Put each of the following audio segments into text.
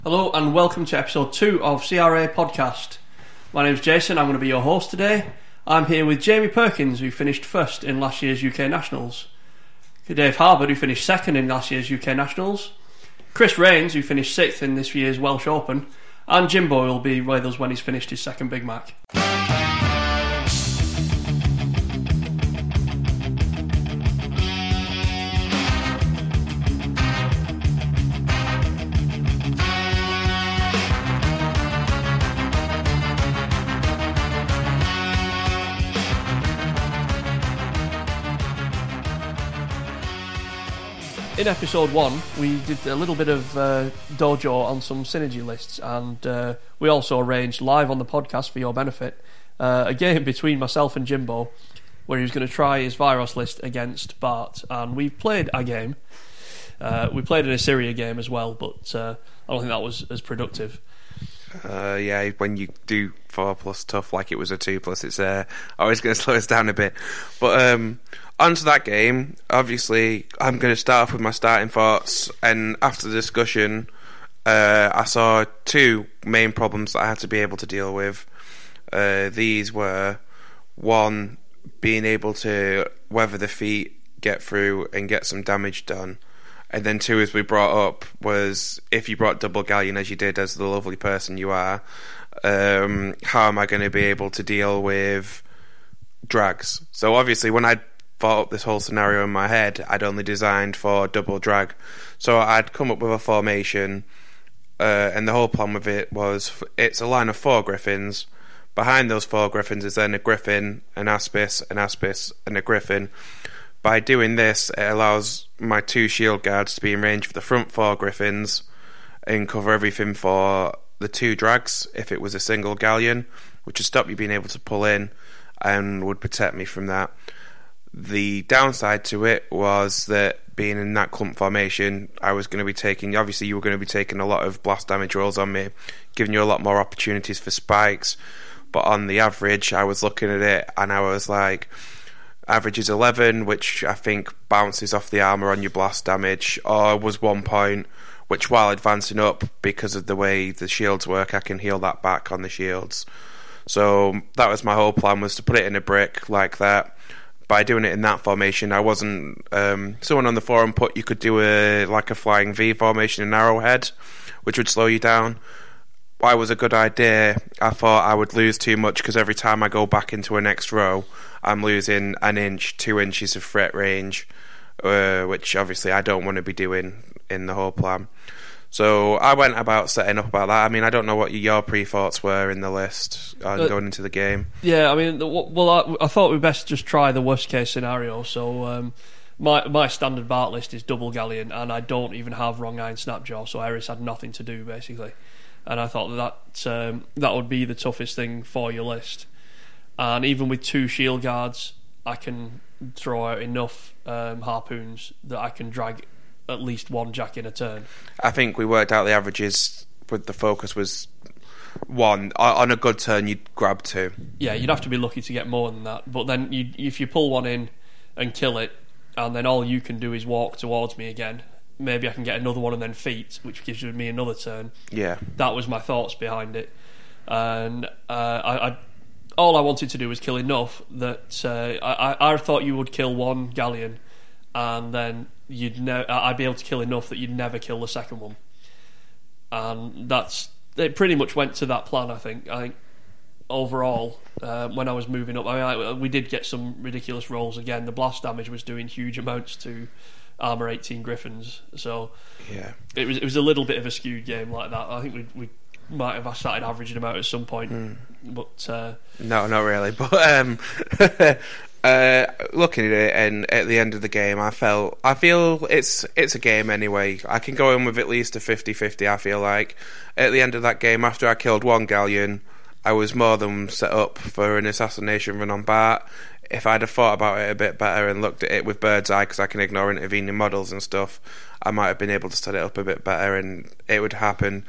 Hello and welcome to episode 2 of CRA Podcast. My name's Jason, I'm going to be your host today. I'm here with Jamie Perkins, who finished first in last year's UK Nationals, Dave Harbord, who finished second in last year's UK Nationals, Chris Rains, who finished 6th in this year's Welsh Open, and Jimbo will be with us when he's finished his second Big Mac. In episode 1, we did a little bit of dojo on some synergy lists, and we also arranged live on the podcast for your benefit a game between myself and Jimbo, where he was going to try his Viros list against Bart. And we've played a game. We played an Assyria game as well, but I don't think that was as productive. Yeah, when you do 4+ tough like it was a 2+, it's always going to slow us down a bit. But onto that game, obviously I'm going to start off with my starting thoughts, and after the discussion I saw 2 main problems that I had to be able to deal with. These were, 1, being able to weather the feet, get through and get some damage done. And then 2, as we brought up, was if you brought double galleon as you did, as the lovely person you are, how am I going to be able to deal with drags? So obviously when I thought up this whole scenario in my head, I'd only designed for double drag. So I'd come up with a formation, and the whole plan with it was, it's a line of 4 griffins. Behind those 4 griffins is then a griffin, an aspis, and a griffin. By doing this, it allows my 2 shield guards to be in range for the front 4 griffins and cover everything for the 2 drags if it was a single galleon, which would stop you being able to pull in and would protect me from that. The downside to it was that being in that clump formation, I was going to be taking, obviously you were going to be taking a lot of blast damage rolls on me, giving you a lot more opportunities for spikes, but on the average, I was looking at it and I was like, average is 11, which I think bounces off the armour on your blast damage, or was 1 point, which while advancing up, because of the way the shields work, I can heal that back on the shields. So that was my whole plan, was to put it in a brick like that. By doing it in that formation, I wasn't... someone on the forum put you could do a flying V formation in Arrowhead, which would slow you down. Why was a good idea? I thought I would lose too much, because every time I go back into a next row, I'm losing 1 inch, 2 inches of threat range, which obviously I don't want to be doing in the whole plan. So I went about setting up about that. I mean, I don't know what your pre-thoughts were in the list going into the game. Yeah, I mean, well, I thought we'd best just try the worst case scenario. So my standard Bart list is double galleon, and I don't even have wrong iron snapjaw, so Eris had nothing to do basically. And I thought that would be the toughest thing for your list. And even with 2 shield guards, I can throw out enough harpoons that I can drag at least 1 jack in a turn. I think we worked out the averages with the focus was 1. On a good turn, you'd grab 2. Yeah, you'd have to be lucky to get more than that. But then if you pull 1 in and kill it, and then all you can do is walk towards me again, maybe I can get another one and then feet, which gives me another turn. Yeah. That was my thoughts behind it. And all I wanted to do was kill enough that I thought you would kill 1 galleon, and then I'd be able to kill enough that you'd never kill the second one. And it pretty much went to that plan, I think. I think overall, when I was moving up, we did get some ridiculous rolls again. The blast damage was doing huge amounts to armour 18 griffins, so yeah, it was a little bit of a skewed game like that. I think we might have started averaging them out at some point, but no, not really. But looking at it, and at the end of the game, I feel it's a game anyway. I can go in with at least a 50-50. I feel like at the end of that game, after I killed 1 galleon, I was more than set up for an assassination run on Bart. If I'd have thought about it a bit better and looked at it with bird's eye, because I can ignore intervening models and stuff, I might have been able to set it up a bit better and it would happen.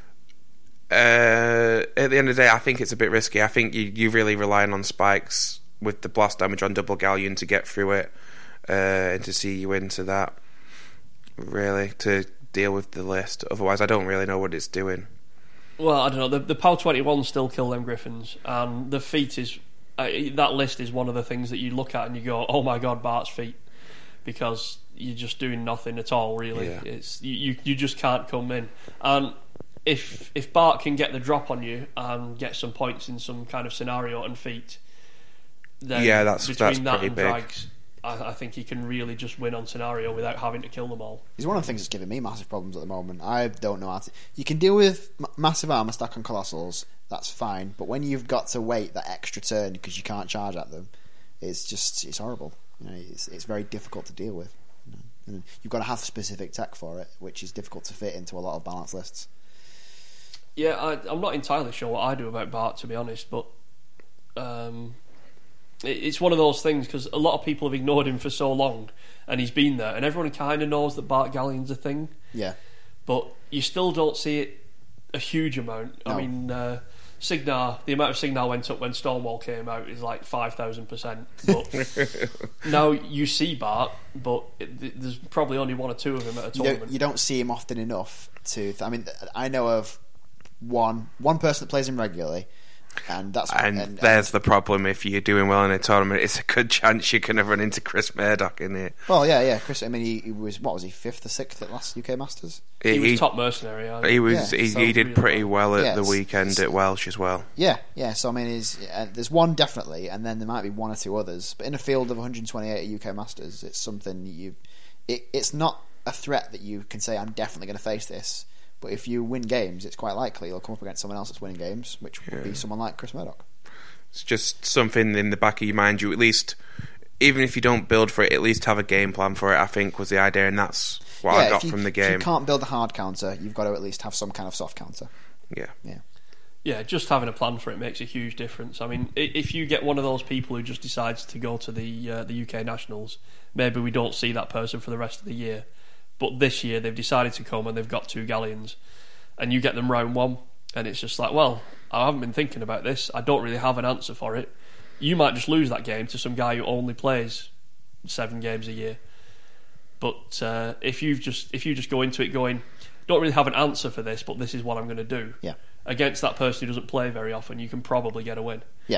At the end of the day, I think it's a bit risky. I think you're really relying on spikes with the blast damage on double galleon to get through it and to see you into that, really, to deal with the list. Otherwise, I don't really know what it's doing. Well, I don't know. The POW 21 still kill them Griffins, and the feet is that list is one of the things that you look at and you go, "Oh my God, Bart's feet," because you're just doing nothing at all. Really, it's you just can't come in. And if Bart can get the drop on you and get some points in some kind of scenario and feet, then that's between that pretty and big. drags, I think he can really just win on scenario without having to kill them all. He's one of the things that's giving me massive problems at the moment. I don't know how to... You can deal with massive armor stack on Colossals, that's fine, but when you've got to wait that extra turn because you can't charge at them, it's horrible. It's very difficult to deal with. And you've got to have specific tech for it, which is difficult to fit into a lot of balanced lists. Yeah, I'm not entirely sure what I do about Bart, to be honest, but it's one of those things because a lot of people have ignored him for so long, and he's been there, and everyone kind of knows that Bart Galleon's a thing. Yeah, but you still don't see it a huge amount. No. I mean, Signar, the amount of Signar went up when Stonewall came out is like 5,000%. But now you see Bart, but there's probably only one or two of him at a tournament. You don't see him often enough to. I mean, I know of one person that plays him regularly. And there's the problem. If you're doing well in a tournament, it's a good chance you're going to run into Chris Murdoch in it. Well, yeah. Chris. I mean, he was what was he 5th or 6th at last UK Masters? He was top mercenary. He did pretty well at the weekend at Welsh as well. Yeah. So I mean, there's one definitely, and then there might be one or two others. But in a field of 128 at UK Masters, it's something it's not a threat that you can say I'm definitely going to face this. But if you win games, it's quite likely you'll come up against someone else that's winning games, which would be someone like Chris Murdoch. It's just something in the back of your mind. You at least, even if you don't build for it, at least have a game plan for it, I think was the idea, and that's what I got from the game. If you can't build a hard counter, you've got to at least have some kind of soft counter. Yeah, just having a plan for it makes a huge difference. I mean, if you get one of those people who just decides to go to the UK Nationals, maybe we don't see that person for the rest of the year. But this year they've decided to come and they've got 2 Galleons, and you get them round 1, and it's just like, well, I haven't been thinking about this. I don't really have an answer for it. You might just lose that game to some guy who only plays 7 games a year. But if you just go into it going, don't really have an answer for this, but this is what I'm going to do. Yeah. Against that person who doesn't play very often, you can probably get a win. Yeah.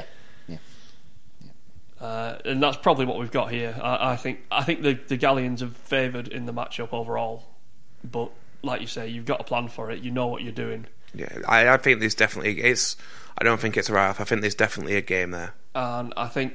And that's probably what we've got here. I think the Galleons have favoured in the matchup overall, but like you say, you've got a plan for it. You know what you're doing. Yeah, I think there's definitely I don't think it's a write-off. I think there's definitely a game there. And I think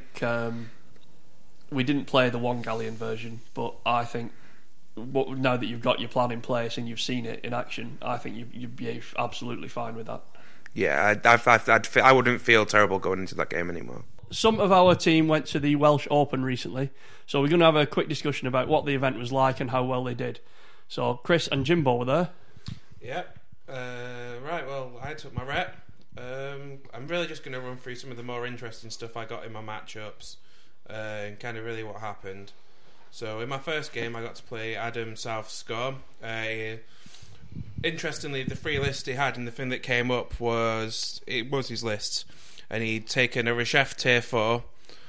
we didn't play the 1 Galleon version, but I think now that you've got your plan in place and you've seen it in action, I think you'd be absolutely fine with that. Yeah, I wouldn't feel terrible going into that game anymore. Some of our team went to the Welsh Open recently, so we're going to have a quick discussion about what the event was like and how well they did. So Chris and Jimbo were there. Yep. Right, well, I took my rep. I'm really just going to run through some of the more interesting stuff I got in my matchups and kind of really what happened. So in my first game, I got to play Adam South Score. Interestingly, the free list he had and the thing that came up was his list. And he'd taken a Reshef Tier 4,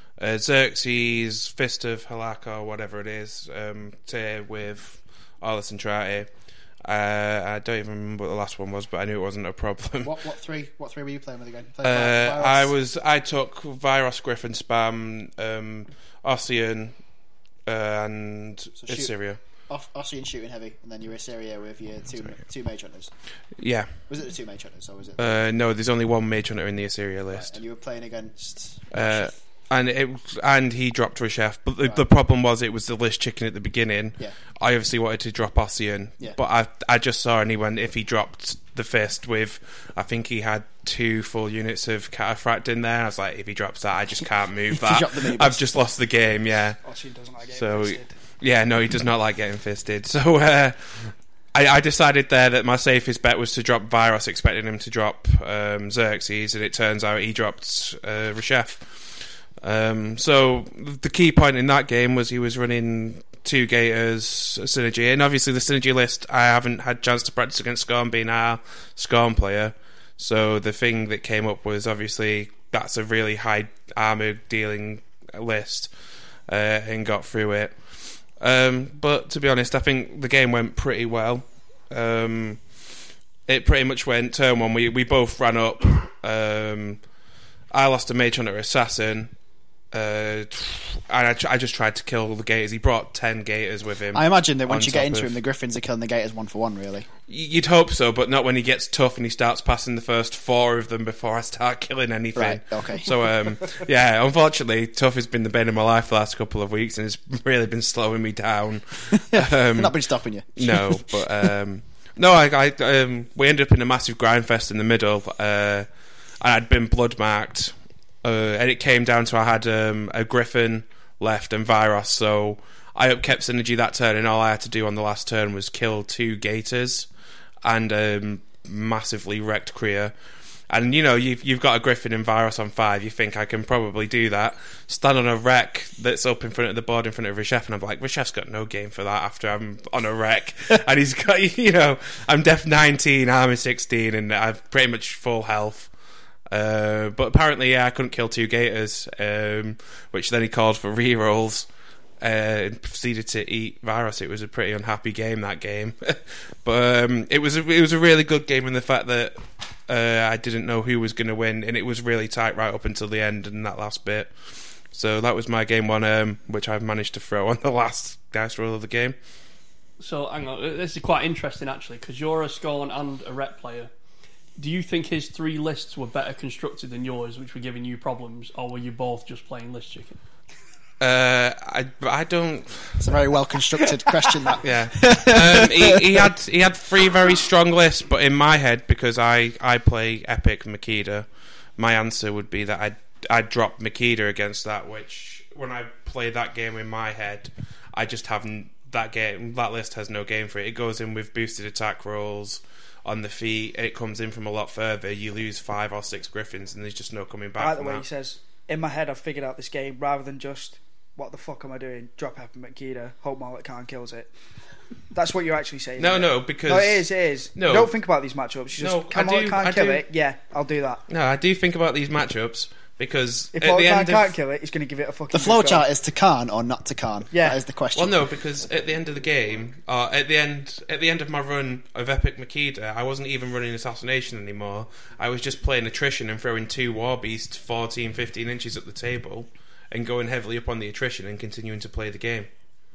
Xerxes, Fist of Halak or whatever it is, tier with Aulus and Trati. I don't even remember what the last one was, but I knew it wasn't a problem. What three were you playing with again? I took Vyros, Griffin, Spam, Ossian, and Assyria. Ossian shooting heavy, and then your Assyria with your two mage hunters. Yeah. Was it the 2 mage hunters, or was it? No, there's only 1 mage hunter in the Assyria list. Right, and you were playing against. And he dropped Reshef, but the problem was it was the list chicken at the beginning. Yeah. I obviously wanted to drop Ossian, but I just saw anyone if he dropped the Fist with, I think he had 2 full units of Cataphract in there. I was like, if he drops that, I just can't move that. I've just lost the game. Yeah. Ossian doesn't like getting fisted. Yeah, no, he does not like getting fisted. So I decided there that my safest bet was to drop Vyros, expecting him to drop Xerxes, and it turns out he dropped Reshef. So the key point in that game was he was running 2 Gators Synergy, and obviously the Synergy list I haven't had a chance to practice against Scorn, being our Scorn player. So the thing that came up was obviously that's a really high armor dealing list, and got through it. But to be honest, I think the game went pretty well. It pretty much went turn one. We both ran up. I lost a Mage Hunter Assassin. And I just tried to kill the Gators. He brought 10 Gators with him. I imagine that once you get into him, the Griffins are killing the Gators 1-for-1, really. You'd hope so, but not when he gets tough and he starts passing the first 4 of them before I start killing anything. Right, okay. So, yeah, unfortunately, tough has been the bane of my life the last couple of weeks, and it's really been slowing me down. Not been stopping you. No, but no, we ended up in a massive grind fest in the middle, and I'd been blood marked. And it came down to I had a Griffin left and Vyros, so I upkept synergy that turn, and all I had to do on the last turn was kill 2 Gators and massively wrecked Kriya. And you've got a Griffin and Vyros on 5. You think I can probably do that? Stand on a wreck that's up in front of the board in front of Reshef, and I'm like, Reshef's got no game for that after I'm on a wreck, and he's got I'm def 19, armor 16, and I've pretty much full health. But apparently, I couldn't kill 2 Gators, which then he called for rerolls and proceeded to eat Vyros. It was a pretty unhappy game, that game. But it was a really good game in the fact that I didn't know who was going to win, and it was really tight right up until the end and that last bit. So that was my game 1, which I've managed to throw on the last dice roll of the game. So hang on, this is quite interesting actually, because you're a Scorn and a Rep player. Do you think his 3 lists were better constructed than yours, which were giving you problems, or were you both just playing list chicken? I don't. It's a very well constructed question. That he had 3 very strong lists, but in my head, because I play Epic Makeda, my answer would be that I'd drop Makeda against that. Which when I play that game in my head, I just haven't that list has no game for it. It goes in with boosted attack rolls on the feet, and it comes in from a lot further. You lose 5 or 6 Griffins, and there's just no coming back. I like the way he says, in my head I've figured out this game, rather than just, what the fuck am I doing? Drop Epic Makeda, hope Marlot Khan kills it. That's what you're actually saying. No, because... No, it is. No. You don't think about these matchups. You just, can Marlot Khan kill it? Yeah, I'll do that. No, I do think about these matchups, because if Marlot Khan can't kill it, he's going to give it a fucking... The flowchart is to Khan or not to Khan. Yeah. That is the question. Well, no, because at the end of the game, at the end of my run of Epic Makeda, I wasn't even running Assassination anymore. I was just playing attrition and throwing 2 War Beasts 14, 15 inches up the table and going heavily up on the attrition and continuing to play the game.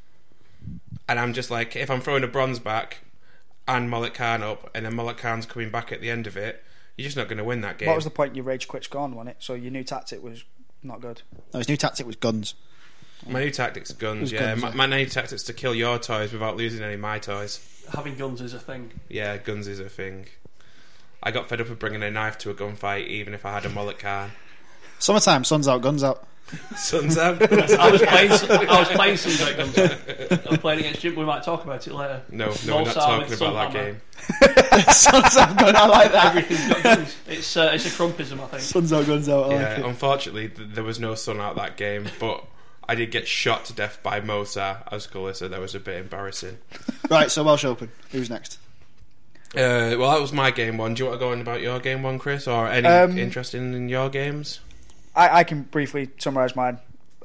And I'm just like, if I'm throwing a Bronze back and Mullet Khan up, and then Mullet Khan's coming back at the end of it, you're just not going to win that game. What was the point? You rage quit Scorn, wasn't it? So your new tactic was not good. No, his new tactic was guns. My new tactic's guns, yeah. My new tactic's to kill your toys without losing any of my toys. Having guns is a thing. Yeah, guns is a thing. I got fed up with bringing a knife to a gunfight, even if I had a Mullet Khan. Summertime, sun's out, guns out. Sun's out. I was playing Sun's out, guns out. I was playing against Jim. We might talk about it later. No, we're not talking about that game. Sun's out, guns out. I like that. Everything's got guns. It's a Crumpism, I think. Sun's out, guns out. Yeah, unfortunately, there was no sun out that game, but I did get shot to death by Mosa as Kalissa. That was a bit embarrassing. Right, so Welsh Open. Who's next? Well, that was my game 1. Do you want to go on about your game 1, Chris, or any interest in your games? I can briefly summarise mine.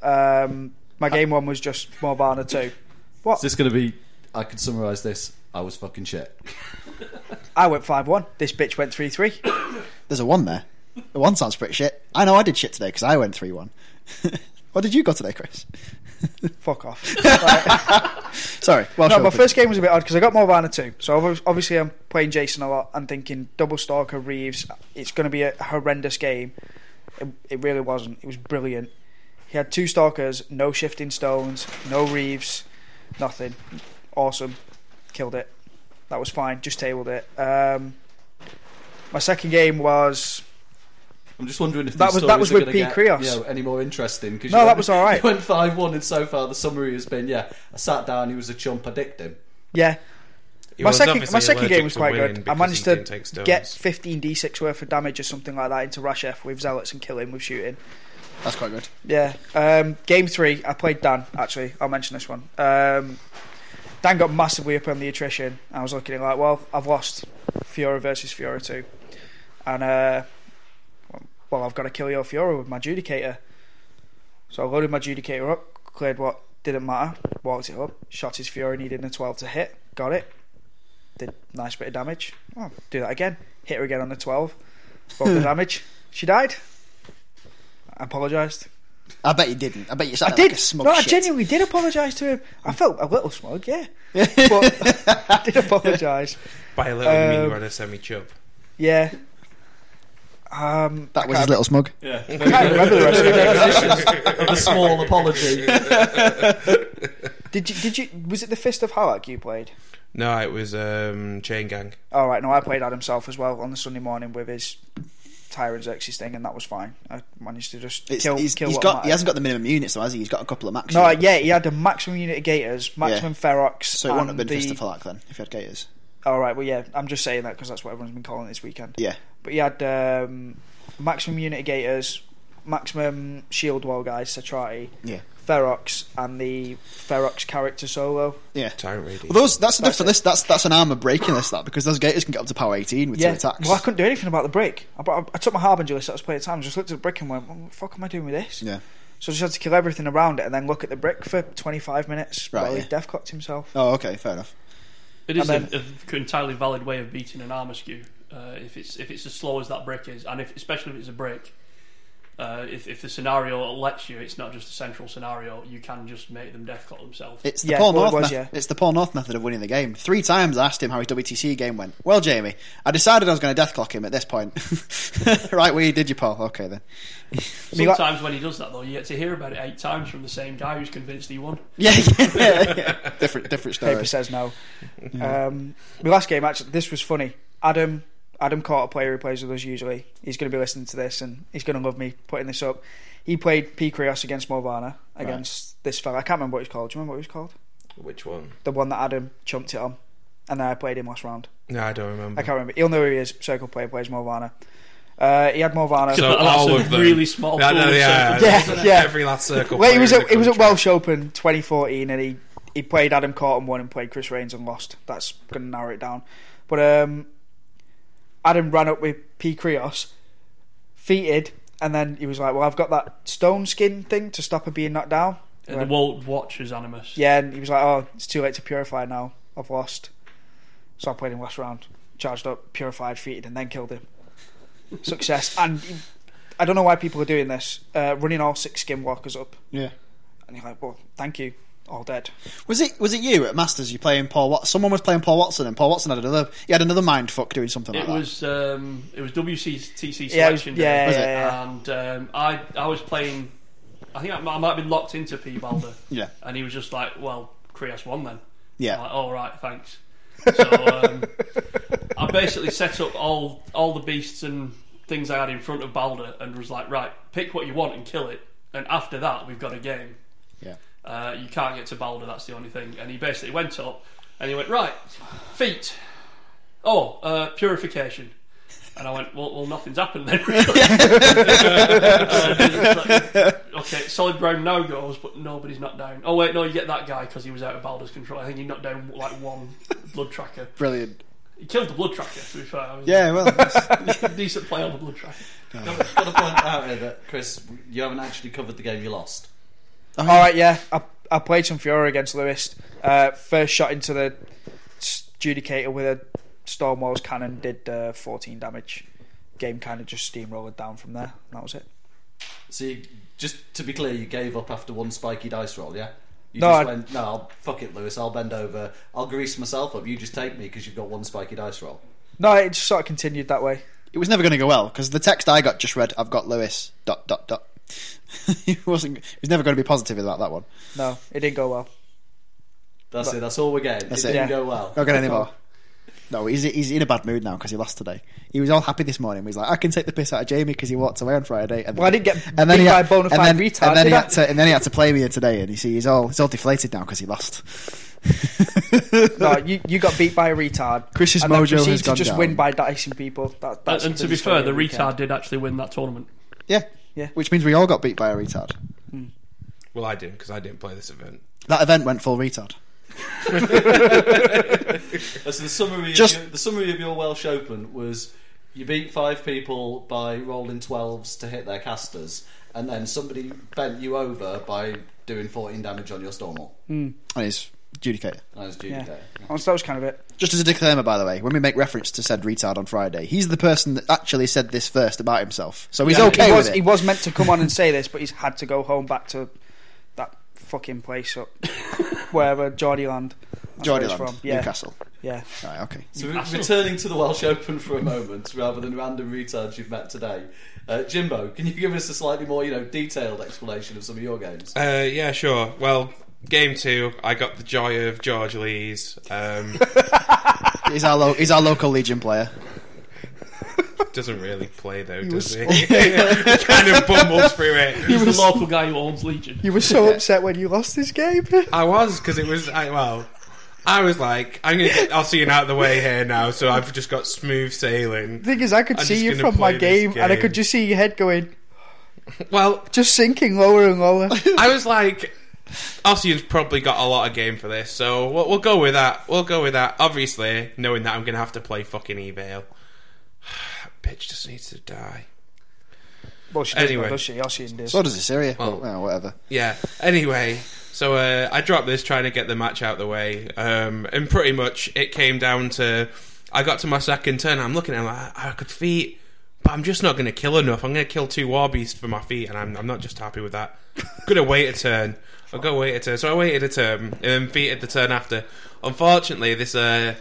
My game 1 was just Morvana 2. What? Is this going to be... I can summarise this. I was fucking shit. I went 5-1. This bitch went 3-3. There's a 1 there. The 1 sounds pretty shit. I know I did shit today because I went 3-1. What did you go today, Chris? Fuck off. Sorry. Welsh No, Open. my first game was a bit odd because I got Morvana 2. So obviously I'm playing Jason a lot. I'm thinking double Stalker, Reeves. It's going to be a horrendous game. It really wasn't. It was brilliant. He had 2 Stalkers, no Shifting Stones, no Reeves, nothing. Awesome. Killed it. That was fine. Just tabled it. My second game was... I'm just wondering if that was with Pete Krios. Any more interesting? No, that was all right. He went 5-1, and so far the summary has been, I sat down, he was a chump, I dicked him. Yeah. My second game was quite good. I managed to get stones. 15 d6 worth of damage or something like that into Rashef with Zealots and kill him with shooting. That's quite good. Yeah. Game 3, I played Dan, actually. I'll mention this one. Dan got massively up on the attrition. I was looking at it like, well, I've lost Fiora versus Fiora 2. And, I've got to kill your Fiora with my Judicator. So I loaded my Judicator up, cleared what didn't matter, walked it up, shot his Fiora, needed a 12 to hit, got it. did a nice bit of damage. Oh, do that again. Hit her again on the 12. Broke the damage. She died. I apologised. I bet you didn't. I bet you sounded I did. like a smug No, I shit. genuinely did apologise to him. I felt a little smug, yeah. But I did apologise. By a little, you mean you had a semi-chub? Yeah. That was his little smug. Yeah. I can't remember the rest of it. Of a small apology. Did you? Was it the Fist of Halak you played? No, it was Chain Gang. All right. No, I played Adam Self as well on the Sunday morning with his Tyrant Xerxes thing, and that was fine. I managed to just kill. He what hasn't got the minimum units, though, has he? He's got a couple of max. No, units. yeah, he had a maximum unit of Gators, maximum Ferox. So it wouldn't have and been Fist of Falak then if he had Gators. All right. Well, yeah, I'm just saying that because that's what everyone's been calling it this weekend. Yeah. But he had maximum unit of Gators, maximum shield wall guys, Satrati, Yeah. Ferox, and the Ferox character solo. Yeah. Tyrant Radiant. Well, that's a different it. list. That's an armour breaking list, that, because those Gators can get up to power 18 with 2 attacks. Well, I couldn't do anything about the brick. I took my Harbinger list that I was playing at the time, just looked at the brick and went, what the fuck am I doing with this? Yeah. So I just had to kill everything around it and then look at the brick for 25 minutes Right, while yeah. he deathclocked himself. Oh, okay, fair enough. It is And an entirely valid way of beating an armour skew. If it's as slow as that brick is, and especially if it's a brick. If the scenario lets you, it's not just a central scenario. You can just make them deathclock themselves. It's the Yeah, Paul well, it North. was, method. yeah. It's the Paul North method of winning the game. 3 times I asked him how his WTC game went. Well, Jamie, I decided I was going to deathclock him at this point. Right, where you did you, Paul? Okay then. Sometimes when he does that, though, you get to hear about it 8 times from the same guy who's convinced he won. Yeah. Different story. Paper says no. My last game, actually, this was funny. Adam caught a player who plays with us usually. He's going to be listening to this and he's going to love me putting this up. He played P. Krios against Morvana, against this fella. I can't remember what he's called. Do you remember what he was called? Which one? The one that Adam chumped it on. And then I played him last round. No, I don't remember. I can't remember. He'll know who he is. Circle player plays Morvana. He had Morvana. So That's all a of them. really small Yeah, pool no, of yeah, circles, Yeah, isn't it? yeah. Every last circle. Well, it was player in it was the at country. Welsh Open 2014, and he played Adam Corton, won, and played Chris Rains and lost. That's going to narrow it down. But Adam ran up with P. Krios, feated, and then he was like, "Well, I've got that stone skin thing to stop her being knocked down." And the World Watchers Animus. Yeah, and he was like, "Oh, it's too late to purify now. I've lost." So I played him last round, charged up, purified, feated, and then killed him. Success. And I don't know why people are doing this, running all 6 skinwalkers up. Yeah. And you're like, well, thank you, all dead. Was it you at Masters? You playing Paul Watson? Someone was playing Paul Watson, and Paul Watson had another mindfuck doing something like It that. was WCTC Yeah, it was- selection yeah, day, yeah. and I was playing. I think I might have been locked into P. Balder. Yeah. And he was just like, "Well, Krios won then." Yeah. I'm like, "Oh right, thanks." So I basically set up all the beasts and things I had in front of Balder, and was like, "Right, pick what you want and kill it, and after that we've got a game." Yeah. You can't get to Balder, that's the only thing. And he basically went up and he went, right, feet. Oh, purification. And I went, well nothing's happened then, really. Okay, solid ground now goes, but nobody's knocked down. Oh wait, no, you get that guy because he was out of Balder's control. I think he knocked down like 1 blood tracker. Brilliant. He killed the blood tracker, to be fair. I mean, Yeah, well, decent play on the blood tracker. I've got to point out here that, Chris, you haven't actually covered the game you lost. All right, yeah. I played some Fiora against Lewis. First shot into the Judicator with a Stormwall's cannon did 14 damage. Game kind of just steamrolled down from there. That was it. So, just to be clear, you gave up after 1 spiky dice roll, yeah? You No, just I- went, no, fuck it, Lewis, I'll bend over. I'll grease myself up. You just take me because you've got 1 spiky dice roll. No, it just sort of continued that way. it was never going to go well because the text I got just read, "I've got Lewis." ... He was never going to be positive about that one. No, it didn't go well. That's it, that's all we're getting. That's it it. didn't Yeah. go well. Not going anymore. No, he's in a bad mood now because he lost today. He was all happy this morning. He was like, "I can take the piss out of Jamie because he walked away on Friday." And Well, I didn't get and then beat he by had, a bona fide and then, retard, and then he did I? had to, and then he had to play me here today. And you see, he's all deflated now because he lost. No, you got beat by a retard. Chris's and then mojo proceeded has to gone just down. win by dicing people. That's And to be fair, the retard did actually win that tournament. Yeah, Yeah. Which means we all got beat by a retard. Well, I didn't because I didn't play this event. That event went full retard. So the summary, the summary of your Welsh Open was you beat 5 people by rolling 12s to hit their casters, and then somebody bent you over by doing 14 damage on your Stormwall. And his Judicator. Yeah. So that was kind of it. Just as a disclaimer, by the way, when we make reference to said retard on Friday, he's the person that actually said this first about himself. So he's okay with it. He was meant to come on and say this, but he's had to go home back to that fucking place up wherever Geordieland. Geordieland, yeah. Newcastle. Yeah. Right, okay. So returning to the Welsh Open for a moment, rather than random retards you've met today, Jimbo, can you give us a slightly more, detailed explanation of some of your games? Yeah, sure. Well, game 2, I got the joy of George Lees. He's our local Legion player. Doesn't really play though, does he? Kind of bumbles through it. He's the local guy who owns Legion. You were so upset when you lost this game. I was, because it was I was like, I'm gonna get Ossian out of the way here now, so I've just got smooth sailing. The thing is, I could see you from my game, and I could just see your head going. Well, just sinking lower and lower. I was like, Ossian's probably got a lot of game for this, so we'll go with that. We'll go with that. Obviously, knowing that I'm gonna have to play fucking Evale. Bitch just needs to die. Well, she anyway, does she? Ossian does. So does Assyria. Well, whatever. Yeah. Anyway. So I dropped this trying to get the match out of the way, and pretty much it came down to I got to my second turn. I'm looking at him like, I could feat, but I'm just not going to kill enough. I'm going to kill 2 war beasts for my feat, and I'm not just happy with that. I'm going to wait a turn. I've got to wait a turn. So I waited a turn, and then feated the turn after. Unfortunately, this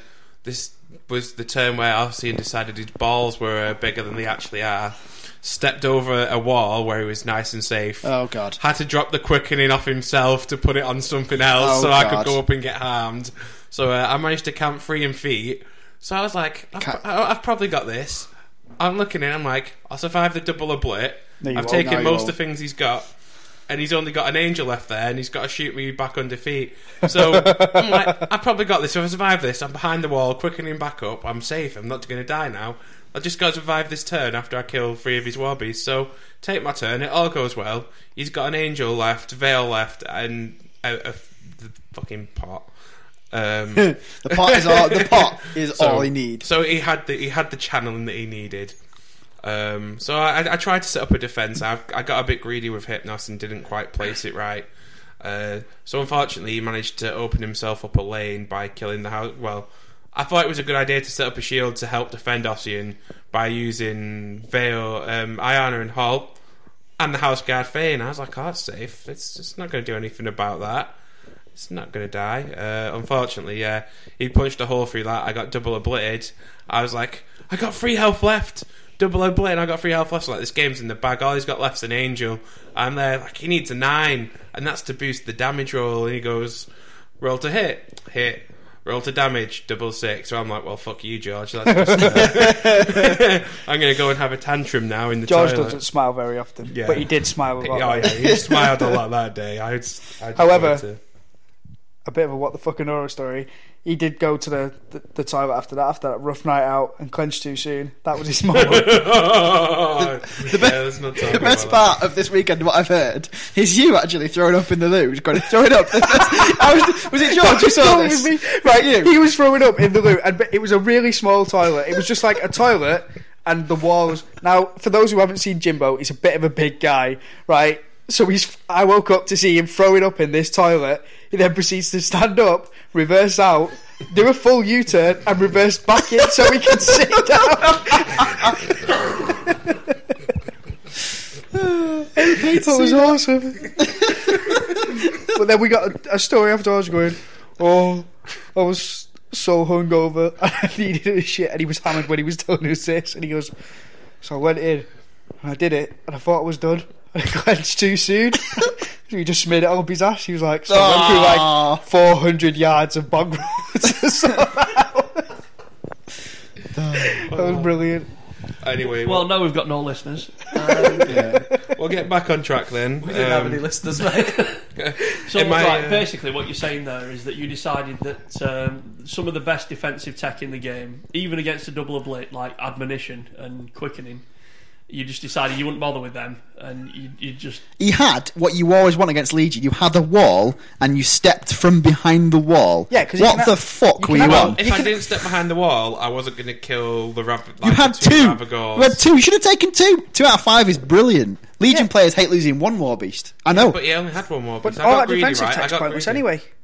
was the turn where Ossian decided his balls were bigger than they actually are. Stepped over a wall where he was nice and safe. Oh, God. Had to drop the quickening off himself to put it on something else I could go up and get harmed. So I managed to camp 3 in feet. So I was like, I've probably got this. I'm looking at it, I'm like, I'll survive the double oblit. I've taken most of the things he's got. And he's only got an angel left there, and he's got to shoot me back under feet. So I'm like, I've probably got this. If I survive this, I'm behind the wall, quickening back up. I'm safe. I'm not going to die now. I just got to survive this turn after I kill 3 of his warbeasts. So take my turn. It all goes well. He's got an angel left, Vale left, and the fucking pot. The pot is all he needs. So he had the channeling that he needed. So I tried to set up a defense. I got a bit greedy with Hypnos and didn't quite place it right. So unfortunately, he managed to open himself up a lane by killing the house. Well, I thought it was a good idea to set up a shield to help defend Ossian by using Vale, Iana and Hall, and the House Guard Fane. I was like, oh, that's safe. It's just not going to do anything about that. It's not going to die. Unfortunately, yeah, he punched a hole through that. I got double obliterated. I was like, I got 3 health left. Double obliterated, I got 3 health left. So like, this game's in the bag. All he's got left's an angel. I'm there, like, he needs a 9, and that's to boost the damage roll. And he goes, roll to hit. Roll to damage, double 6. So I'm like, well, fuck you, George. That's just I'm going to go and have a tantrum now in the George toilet. Doesn't smile very often, but he did smile a lot. Oh, yeah, he smiled a lot that day. However, a bit of a what the fucking horror story. He did go to the toilet after that rough night out and clenched too soon. That was his moment. The best part of this weekend, what I've heard, is you actually throwing up in the loo. Got to throw it up. Was it George who saw this? Right, he was throwing up in the loo, and it was a really small toilet. It was just like a toilet, and the walls. Now, for those who haven't seen Jimbo, he's a bit of a big guy, right? So I woke up to see him throwing up in this toilet. He then proceeds to stand up, reverse out, do a full U-turn, and reverse back in so he can sit down. That was awesome. But then we got a story afterwards going, oh, I was so hungover and I needed a shit, and he was hammered when he was telling us this, and he goes, so I went in and I did it and I thought I was done. I clenched too soon. He just smeared it all up his ass. He was like, so I went through like 400 yards of bog roads. That was brilliant. Anyway, well, now we've got no listeners. We'll get back on track then. We didn't have any listeners, mate. So, basically, what you're saying there is that you decided that some of the best defensive tech in the game, even against a double oblit like admonition and quickening, you just decided you wouldn't bother with them, and you just... He had what you always want against Legion. You had a wall, and you stepped from behind the wall. Yeah, because what the fuck were you on? If I didn't step behind the wall, I wasn't going to kill the rabbit. You had 2. You had 2. You should have taken 2. 2 out of 5 is brilliant. Legion players hate losing 1 war beast. I know. But he only had 1 war beast. But all that defensive tech's pointless anyway.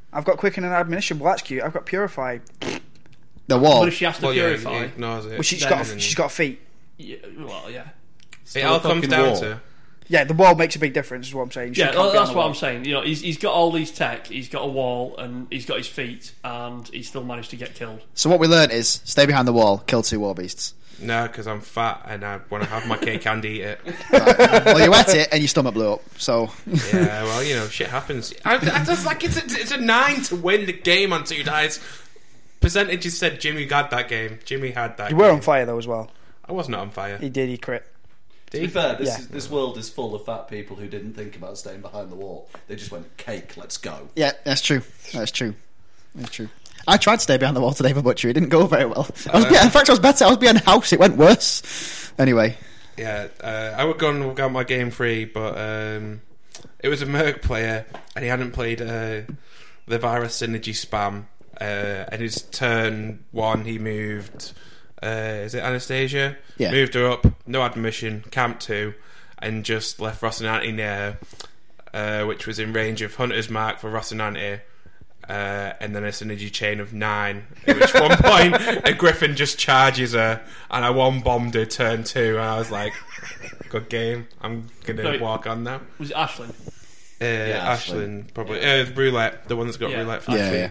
I've got quicken and admonition. Well, that's cute. I've got purify. The wall. But if she has to Well, yeah, purify, he ignores it. Well, she's Then- got feet. yeah, well, yeah. It all comes fucking down wall. to... Yeah, the wall makes a big difference. Is what I'm saying. She Yeah, can't be on that's the what wall. I'm saying. You know, he's got all these tech. He's got a wall, and he's got his feet, and he still managed to get killed. So what we learned is stay behind the wall, kill 2 war beasts. No, because I'm fat and I want to have my cake and eat it. Well, you ate it and your stomach blew up. So Yeah, well, you know, shit happens. I just like it's a 9 to win the game on 2 dice. Percentages said Jimmy had that game. Jimmy had that. You were game. on fire though as well. I wasn't on fire. He did. He crit. To be fair, Yeah. this world is full of fat people who didn't think about staying behind the wall. They just went, cake, let's go. yeah, that's true. That's true. That's true. I tried to stay behind the wall today for butchery. It didn't go very well. In fact, I was better. I was behind the house. It went worse. Anyway, Yeah, I would go and got my game free, but it was a Merc player and he hadn't played the Virus Synergy spam. And his turn 1, he moved. Is it Anastasia? Yeah. Moved her up, no admission, camp 2, and just left Rocinante near, which was in range of Hunter's Mark for Rocinante. And then a synergy chain of 9. At which one point, a Griffin just charges her, and I one-bombed her turn 2, and I was like, good game. I'm going to Sorry. walk on now. Was it Ashlyn? Ashlyn, probably. Roulette, the one that's got Yeah. roulette for yeah,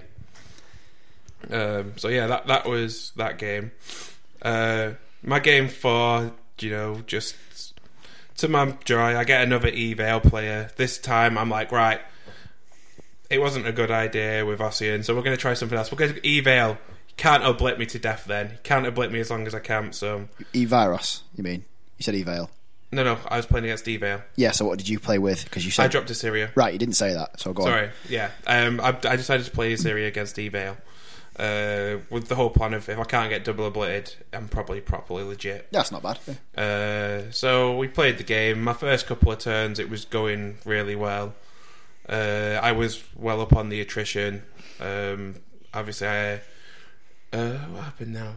yeah. So yeah, that was that game. My game 4, you know, just to my joy, I get another Evale player. This time I'm like, right, it wasn't a good idea with Ossian, so we're going to try something else. We're going to Evale. He can't oblit me to death then. He can't oblit me as long as I can, so... E-Virus, you mean? You said Evale. No, I was playing against Evale. Yeah, so what did you play with? Because you said... I dropped Assyria. Right, you didn't say that, so go on. Sorry, yeah. I decided to play Assyria against Evale. With the whole plan of if I can't get double oblitted, I'm probably properly legit. That's not bad. Yeah. So we played the game. My first couple of turns, it was going really well. I was well up on the attrition. Obviously, what happened now?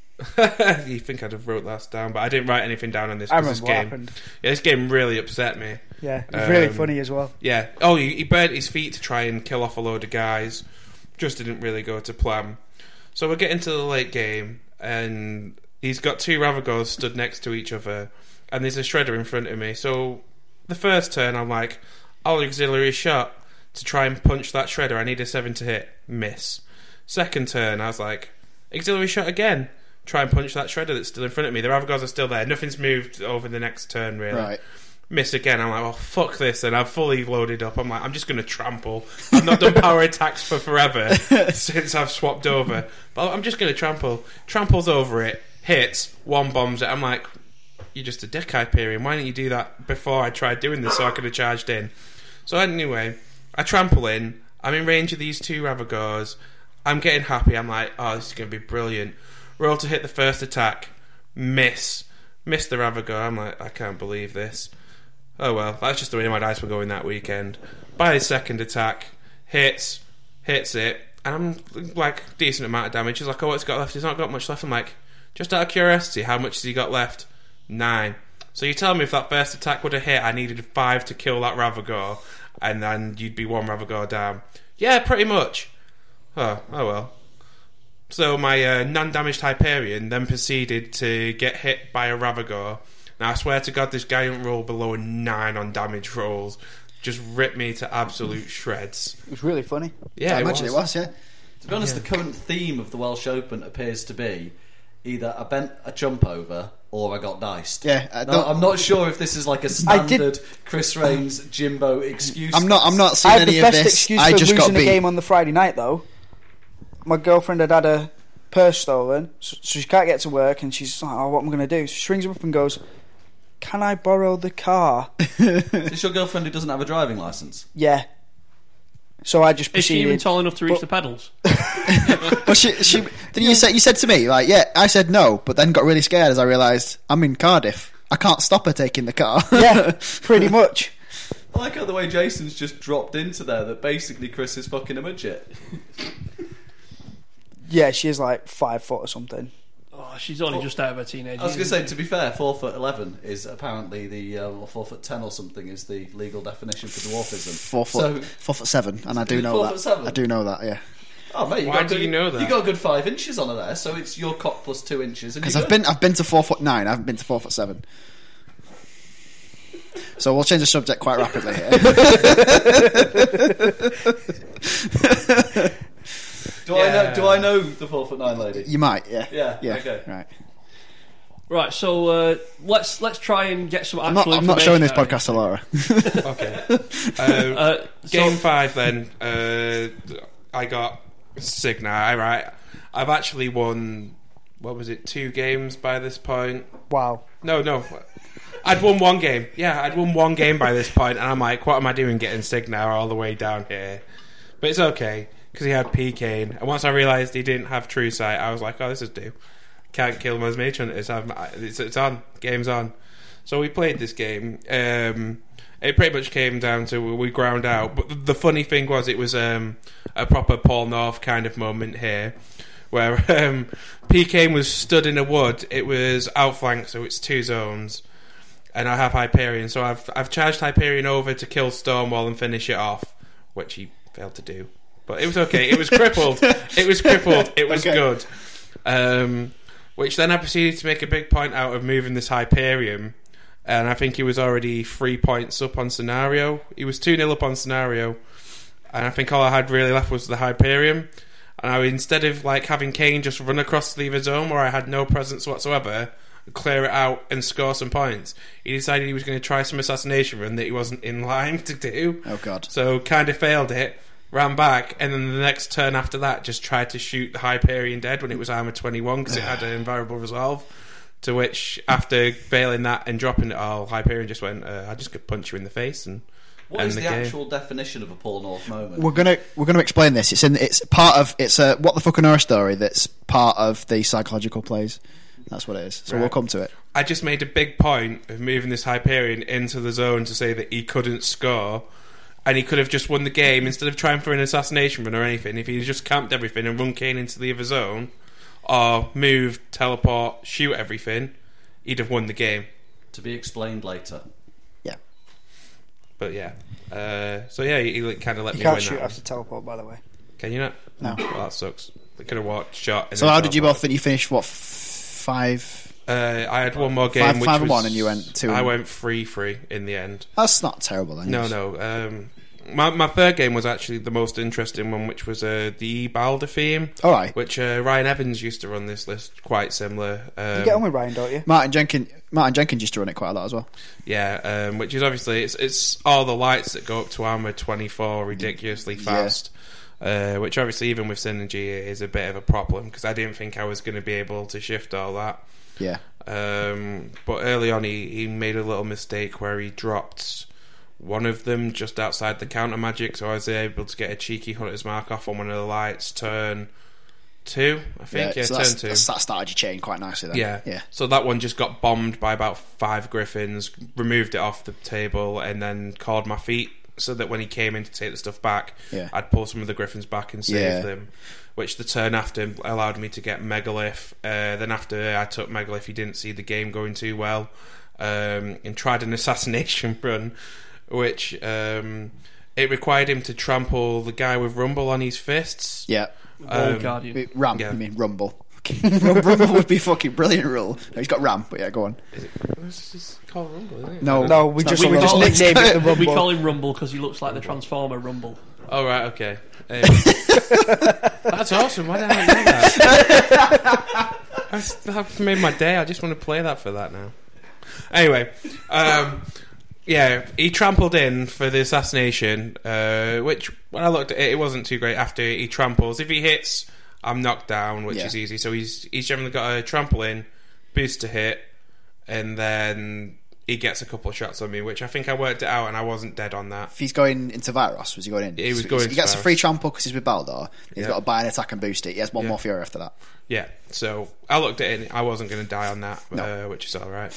You think I'd have wrote that down, but I didn't write anything down on this. I 'cause remember this what game, happened. yeah, this game really upset me. Yeah, it was really Um, funny as well. Yeah. Oh, he burnt his feet to try and kill off a load of guys. Just didn't really go to plan. So we're getting to the late game, and he's got 2 Ravagors stood next to each other, and there's a Shredder in front of me. So the first turn, I'm like, I'll auxiliary shot to try and punch that Shredder. I need a 7 to hit. Miss. Second turn, I was like, auxiliary shot again. Try and punch that Shredder that's still in front of me. The Ravagors are still there. Nothing's moved over the next turn, really. Right. Miss again. I'm like, oh, fuck this. And I've fully loaded up. I'm like, I'm just going to trample. I've not done power attacks for forever since I've swapped over. But I'm just going to trample. Tramples over it. Hits. 1 bombs it. I'm like, you're just a dick, Hyperion. Why didn't you do that before I tried doing this so I could have charged in? So anyway, I trample in. I'm in range of these 2 Ravagors. I'm getting happy. I'm like, oh, this is going to be brilliant. Roll to hit the first attack. Miss. Miss the Ravagor. I'm like, I can't believe this. Oh well, that's just the way my dice were going that weekend. By his second attack, hits it, and I'm like, decent amount of damage. He's like, oh, what's got left? He's not got much left. I'm like, just out of curiosity, how much has he got left? 9. So you tell me if that first attack would have hit, I needed 5 to kill that Ravagor, and then you'd be 1 Ravagor down. Yeah, pretty much. Oh well. So my non-damaged Hyperion then proceeded to get hit by a Ravagor. Now, I swear to God, this guy didn't roll below a 9 on damage rolls. Just ripped me to absolute shreds. It was really funny. Yeah, I imagine it was, yeah. To be honest, the current theme of the Welsh Open appears to be either I bent a jump over or I got diced. Yeah, I'm not sure if this is like a standard Chris Rains Jimbo excuse. I'm not I seeing had any the of best this. excuse I for just got losing the beat. game on the Friday night, though. My girlfriend had a purse stolen, so she can't get to work, and she's like, oh, what am I going to do? So she rings him up and goes, can I borrow the car? Is this your girlfriend who doesn't have a driving licence? Yeah. So I just Is she even proceeded. tall enough to reach the pedals? Well, she didn't you said to me, like, yeah, I said no, but then got really scared as I realised I'm in Cardiff. I can't stop her taking the car. Yeah, pretty much. I like how the way Jason's just dropped into there that basically Chris is fucking a midget. Yeah, she is like 5 foot or something. Oh, she's only just out of her teenage I was going to years, say, isn't to be fair, 4'11" is apparently the or 4'10" or something is the legal definition for dwarfism. 4'7", and I do know that. 4'7". I do know that. Yeah, Oh mate, Why do you know that? You got a good 5 inches on her there, so it's your cock plus 2 inches. because I've been to 4'9". I haven't been to 4'7". So we'll change the subject quite rapidly here. Do I know the 4'9" lady? You might, yeah. Yeah, Yeah. okay. Right. Right, so let's try and get some I'm actual not, I'm not showing this information out podcast to Laura. Okay. Game so- 5 then. I got Signa. Right. I've actually won, what was it, 2 games by this point? Wow. No. I'd won 1 game. Yeah, I'd won 1 game by this point, and I'm like, what am I doing getting Signa all the way down here? But it's okay, because he had PK, and once I realised he didn't have True Sight, I was like, oh, this is due. Can't kill him as Mage Hunters. It's on. Game's on. So we played this game. It pretty much came down to we ground out. But the funny thing was, it was a proper Paul North kind of moment here, where PK was stood in a wood. It was outflanked, so it's 2 zones. And I have Hyperion, so I've charged Hyperion over to kill Stormwall and finish it off, which he failed to do. But it was okay. It was crippled. It was Okay. good. Which then I proceeded to make a big point out of moving this Hyperion, and I think he was already 3 points up on scenario. He was 2-0 up on scenario, and I think all I had really left was the Hyperion. And instead of like having Kane just run across the lever zone where I had no presence whatsoever, clear it out and score some points, he decided he was going to try some assassination run that he wasn't in line to do. Oh God! So kind of failed it, ran back, and then the next turn after that just tried to shoot the Hyperion dead when it was armor 21 because it had an invariable resolve. To which, after failing that and dropping it all, Hyperion just went, I just could punch you in the face and What end is the game. actual definition of a Paul North moment? We're gonna explain this. It's a What the Fuck Honora story that's part of the psychological plays. That's what it is. So Right. we'll come to it. I just made a big point of moving this Hyperion into the zone to say that he couldn't score, and he could have just won the game instead of trying for an assassination run or anything. If he just camped everything and run Kane into the other zone, or moved, teleport, shoot everything, he'd have won the game. To be explained later. Yeah. But yeah, so yeah, he kind of let You me can't win shoot that. after teleport, by the way. Can you not? No. Well, that sucks. They could have walked, shot. And So then how did you both teleported. think you finished? What 5? I had one more game. Five- which 5 and was, 1 and you went 2 I and- went 3-3 in the end. That's not terrible. Then. No. My third game was actually the most interesting one, which was the Balder theme, All right. which Ryan Evans used to run this list, quite similar. You get on with Ryan, don't you? Martin Jenkins used to run it quite a lot as well. Yeah, which is obviously it's all the lights that go up to armor 24 ridiculously fast. Which obviously even with Synergy is a bit of a problem because I didn't think I was going to be able to shift all that. Yeah. But early on he made a little mistake where he dropped one of them just outside the counter magic, so I was able to get a cheeky Hunter's Mark off on one of the lights, turn 2, I think. Yeah, so turn that 2. started your chain quite nicely then. Yeah. Yeah. So that one just got bombed by about 5 Griffins, removed it off the table, and then called my feet so that when he came in to take the stuff back, Yeah. I'd pull some of the Griffins back and save Yeah. them. Which the turn after allowed me to get Megalith. Then after I took Megalith, he didn't see the game going too well, and tried an assassination run, which it required him to trample the guy with Rumble on his fists. Yeah. Roll Guardian. Ram. Yeah. You mean Rumble? Rumble would be fucking brilliant rule. No, he's got Ram, but yeah, go on. It's called Rumble, isn't it? No, we it's just, not we Rumble. just nicknamed it the Rumble. We call him Rumble because he looks like the Transformer Rumble. Oh, right, okay. That's awesome. Why did I not know that? That's made my day. I just want to play that for that now. Anyway, yeah, he trampled in for the assassination, which, when I looked at it, it wasn't too great after he tramples. If he hits, I'm knocked down, which Yeah. is easy. So he's generally got a trample in, boost to hit, and then he gets a couple of shots on me, which I think I worked it out, and I wasn't dead on that. If he's going into Vyros, was he going in? He was So going He gets to a free Vyros. trample because he's with Baldur. He's Yeah. got to buy an attack and boost it. He has one Yeah. more Fury after that. Yeah, so I looked at it and I wasn't going to die on that, No. which is all right.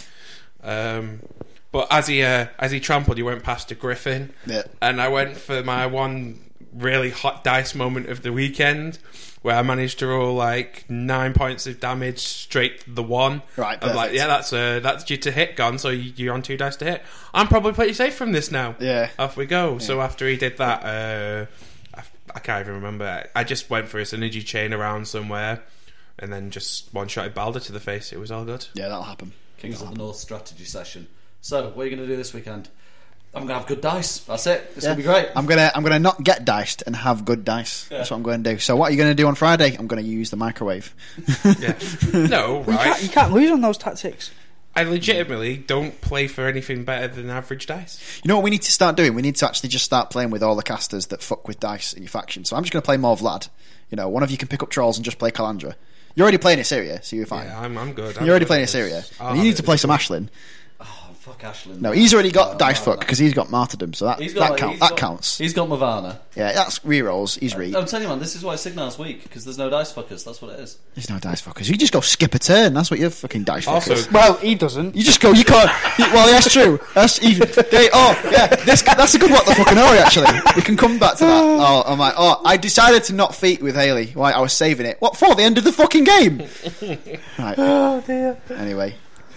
But as he trampled, he went past a Griffin, Yeah. and I went for my one really hot dice moment of the weekend where I managed to roll like 9 points of damage straight to the 1. Right, I'm like, perfect. yeah, that's your to hit gone, so you're on 2 dice to hit. I'm probably pretty safe from this now. Yeah. Off we go. So after he did that, I can't even remember. I just went for a synergy chain around somewhere and then just one-shotted Balder to the face. It was all good. Yeah, that'll happen. Kings of the North strategy session. So, what are you going to do this weekend? I'm going to have good dice. That's it. It's going to be great. I'm gonna not get diced and have good dice. That's what I'm going to do. So what are you going to do on Friday? I'm going to use the microwave. Yeah. No, Well, right. you can't lose on those tactics. I legitimately don't play for anything better than average dice. You know what we need to start doing? We need to actually just start playing with all the casters that fuck with dice in your faction. So I'm just going to play more Vlad. You know, one of you can pick up trolls and just play Calandra. You're already playing Assyria, so you're fine. Yeah, I'm good. You're already playing Assyria. I'll And you have need it to play this some week. Ashlyn. Oh, fuck Ashlyn. No, he's already got dice no, fuck no. because he's got martyrdom, so that He's got, that counts. He's got Mavana. Yeah, that's rerolls. He's re. I'm telling you, man, this is why Signal's weak, because there's no dice fuckers. That's what it is. There's no dice fuckers. You just go skip a turn. That's what you're fucking dice fuckers. Also, Well, he doesn't. You just go. You can't. Well, that's true. That's even. That's a good what the fucking hurry. Actually, we can come back to that. Oh, I'm like, I decided to not feat with Haley. Right, I was saving it. What for? The end of the fucking game. Right. Oh dear. Anyway,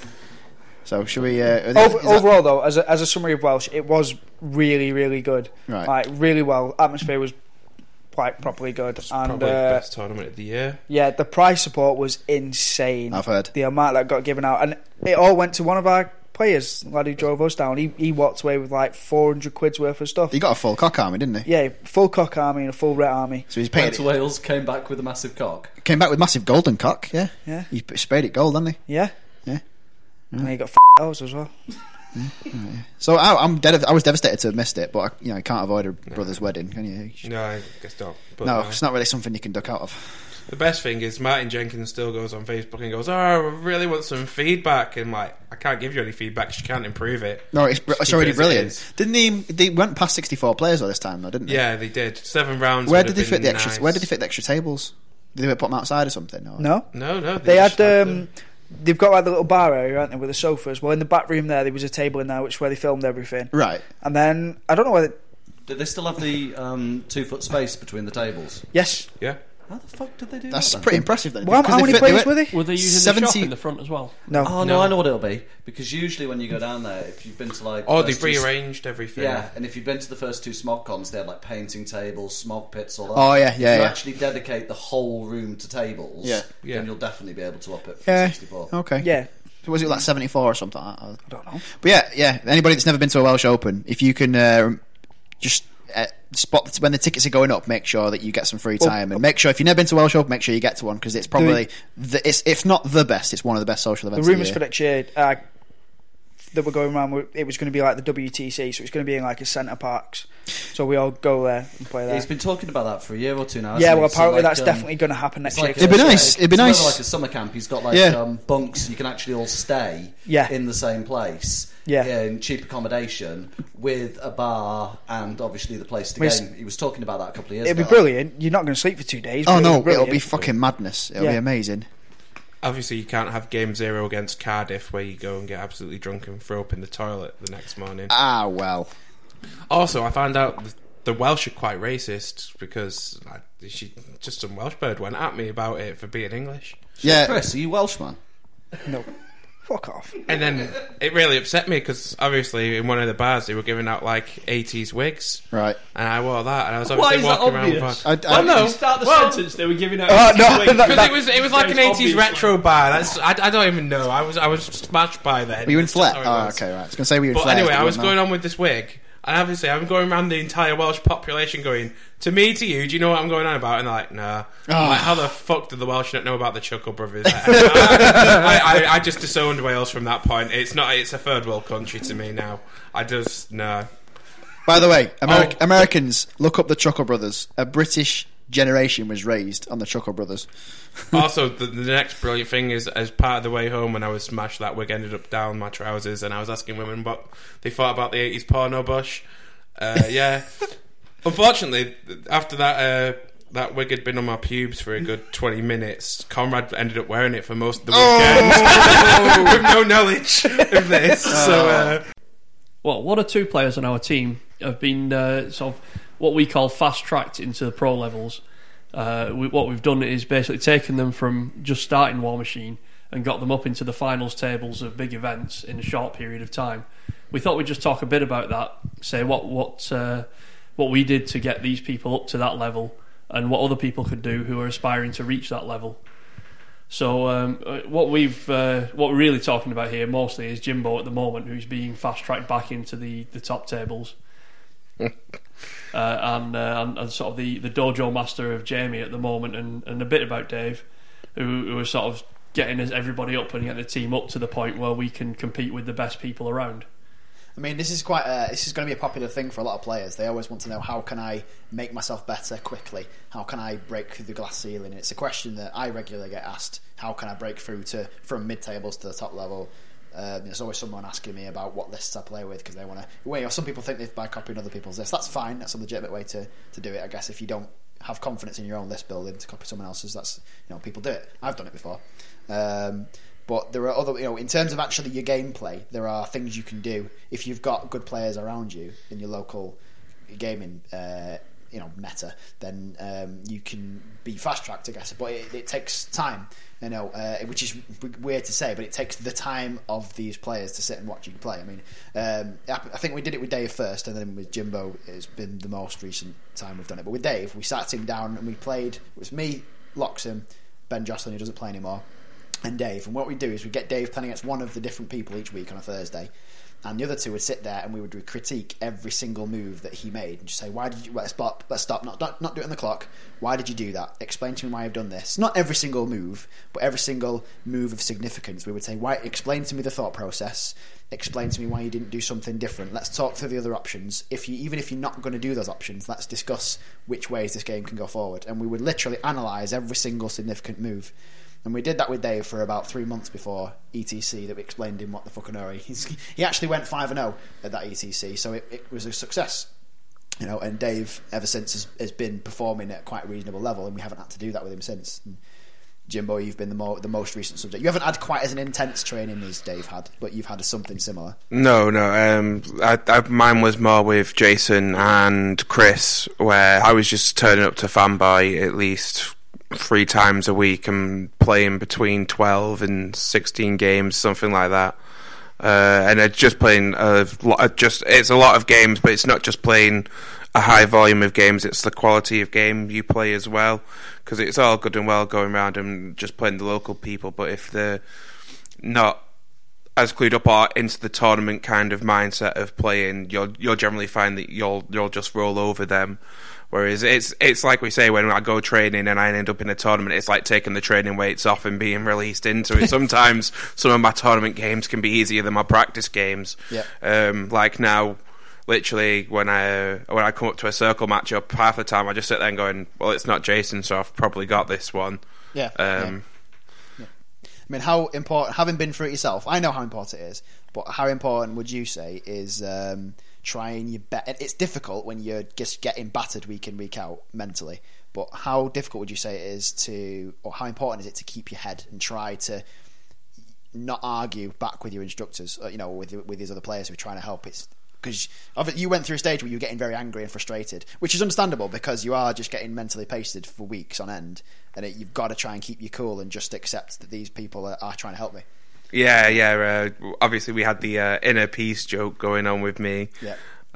so should we? Overall, though, as a summary of Welsh, it was really, really good. Right. Like really well. Atmosphere was quite properly good, and probably the best tournament of the year. yeah, the prize support was insane. I've heard. The amount that got given out, and it all went to one of our players, lad who drove us down. He walked away with like 400 quid's worth of stuff. He got a full cock army, didn't he? Yeah, full cock army and a full ret army. So he's Went paid. to Wales, came back with a massive cock. Came back with massive golden cock. Yeah. Yeah. He sprayed it gold, didn't he? Yeah. Yeah. And he got those as well. So I was devastated to have missed it, but you can't avoid a brother's wedding, can you? No, I guess not. But No, it's not really something you can duck out of. The best thing is Martin Jenkins still goes on Facebook and goes, "Oh, I really want some feedback." And like, I can't give you any feedback because you can't improve it. No, it's Keep it already as it brilliant. is. Didn't he? They went past 64 players all this time, though, didn't they? Yeah, they did 7 rounds. Where would did have they fit been the extra? nice. Where did they fit the extra tables? Did they put them outside or something? Or? No, No, they just had. They've got like the little bar area, aren't they, with the sofas? Well, in the back room there was a table in there, which is where they filmed everything. Right. And then I don't know whether. Did they still have the 2 foot space between the tables? Yes. Yeah. How the fuck did they do That's that? then? pretty impressive then. Well, because how they many fit- players were- were they? Were they using the 70 shop in the front as well? No. Oh no, I know what it'll be, because usually when you go down there, if you've been to like Oh, first they've two- rearranged everything. Yeah, and if you've been to the first 2 smog cons, they had like painting tables, smog pits, all that. Oh, yeah, If yeah, you yeah. actually dedicate the whole room to tables, Yeah. Yeah. then you'll definitely be able to up it from Yeah. 64. Okay. Yeah. So was it like 74 or something like that? I don't know. But yeah. Anybody that's never been to a Welsh Open, if you can just spot when the tickets are going up, make sure that you get some free time, and make sure if you've never been to a Welsh Open, make sure you get to one because it's probably it's if not the best, it's one of the best social The events. rumours of for the year. next year that were going around, it was going to be like the WTC, so it's going to be in like a centre parks. So we all go there and play Yeah, there. he's been talking about that for a year or 2 now. Yeah, hasn't well, he? So, apparently like, that's definitely going to happen next it's like year. It'd be nice. It'd be it's nice. More like a summer camp. He's got like Yeah. bunks. You can actually all stay Yeah. in the same place. Yeah. In cheap accommodation with a bar and obviously the place to Well, game. He was talking about that a couple of years It'd ago. be brilliant. You're not going to sleep for 2 days. Oh but no, it'll be it'll be brilliant. fucking madness. It'll Yeah. be amazing. Obviously, you can't have Game 0 against Cardiff where you go and get absolutely drunk and throw up in the toilet the next morning. Ah well. Also, I found out the Welsh are quite racist because just some Welsh bird went at me about it for being English. Yeah. Chris, are you Welshman? No. Fuck off. And then it really upset me because obviously in one of the bars they were giving out like 80s wigs, Right. and I wore that, and I was Why obviously is that walking around. obvious? I Why know. did you start the Well- sentence they were giving out? Oh, no, wigs? that- Because it was like an It's 80s obvious. retro bar. I don't even know. I was smashed by then. Were you in That's just Flair? how it Oh, was. okay, right. I was going to say we were in But Flair. anyway, I was going on with this wig, and obviously I'm going around the entire Welsh population going, to me, to you, do you know what I'm going on about? And they're like, nah. I'm like, how the fuck do the Welsh not know about the Chuckle Brothers? I just disowned Wales from that point. It's a third world country to me now. No. By the way, Oh. Americans, look up the Chuckle Brothers. A British generation was raised on the Chuckle Brothers. Also, the next brilliant thing is, as part of the way home when I was smashed, that wig ended up down my trousers, and I was asking women what they thought about the 80s porno bush. Yeah. Unfortunately, after that wig had been on my pubes for a good 20 minutes, Conrad ended up wearing it for most of the weekend with no knowledge of this. So, Well, one or two players on our team have been sort of what we call fast-tracked into the pro levels. What we've done is basically taken them from just starting War Machine and got them up into the finals tables of big events in a short period of time. We thought we'd just talk a bit about that, say what we did to get these people up to that level, and what other people could do who are aspiring to reach that level. So what we're really talking about here mostly is Jimbo at the moment, who's being fast-tracked back into the top tables. And sort of the dojo master of Jamie at the moment, and a bit about Dave, who are sort of getting everybody up and getting the team up to the point where we can compete with the best people around. I mean, this is going to be a popular thing for a lot of players. They always want to know, how can I make myself better quickly? How can I break through the glass ceiling? And it's a question that I regularly get asked. How can I break through from mid-tables to the top level? There's always someone asking me about what lists I play with, because they want to. Some people think by copying other people's lists. That's fine. That's a legitimate way to do it, I guess. If you don't have confidence in your own list building to copy someone else's, that's, people do it. I've done it before. But there are other, in terms of actually your gameplay, there are things you can do if you've got good players around you in your local gaming, meta. Then you can be fast tracked, I guess. But it takes time, which is weird to say, but it takes the time of these players to sit and watch you play. I mean, I think we did it with Dave first, and then with Jimbo, it's been the most recent time we've done it. But with Dave, we sat him down and we played. It was me, Loxham, Ben Jocelyn, who doesn't play anymore, and Dave. And what we do is we get Dave playing against one of the different people each week on a Thursday, and the other two would sit there and we would critique every single move that he made and just say, why did you let's stop, not do it on the clock, why did you do that, explain to me why you've done this. Not every single move, but every single move of significance. We would say, why, explain to me the thought process, explain to me why you didn't do something different, let's talk through the other options. Even if you're not going to do those options, let's discuss which ways this game can go forward. And we would literally analyse every single significant move. And we did that with Dave for about 3 months before ETC, that we explained him what the fucking hurry. He actually went 5-0 at that ETC, so it was a success. And Dave ever since has been performing at quite a reasonable level, and we haven't had to do that with him since. And Jimbo, you've been the most recent subject. You haven't had quite as an intense training as Dave had, but you've had something similar. No. Mine was more with Jason and Chris, where I was just turning up to Fanboy at least 3 times a week and playing between 12 and 16 games, something like that. And it's just playing it's a lot of games, but it's not just playing a high volume of games, it's the quality of game you play as well, because it's all good and well going around and just playing the local people, but if they're not as clued up or into the tournament kind of mindset of playing, you'll generally find that you'll just roll over them. Whereas it's like we say, when I go training and I end up in a tournament, it's like taking the training weights off and being released into it. Sometimes some of my tournament games can be easier than my practice games. Yeah. Like now, literally, when I come up to a circle matchup, half the time I just sit there and going, well, it's not Jason, so I've probably got this one. Yeah. I mean, how important, having been through it yourself, I know how important it is, but how important would you say is trying your best? It's difficult when you're just getting battered week in, week out mentally, but how difficult would you say it is or how important is it to keep your head and try to not argue back with your instructors, with these other players who are trying to help? It's because you went through a stage where you were getting very angry and frustrated, which is understandable because you are just getting mentally pasted for weeks on end, and you've got to try and keep you cool and just accept that these people are trying to help me. Yeah. Obviously, we had the inner peace joke going on with me. Yeah.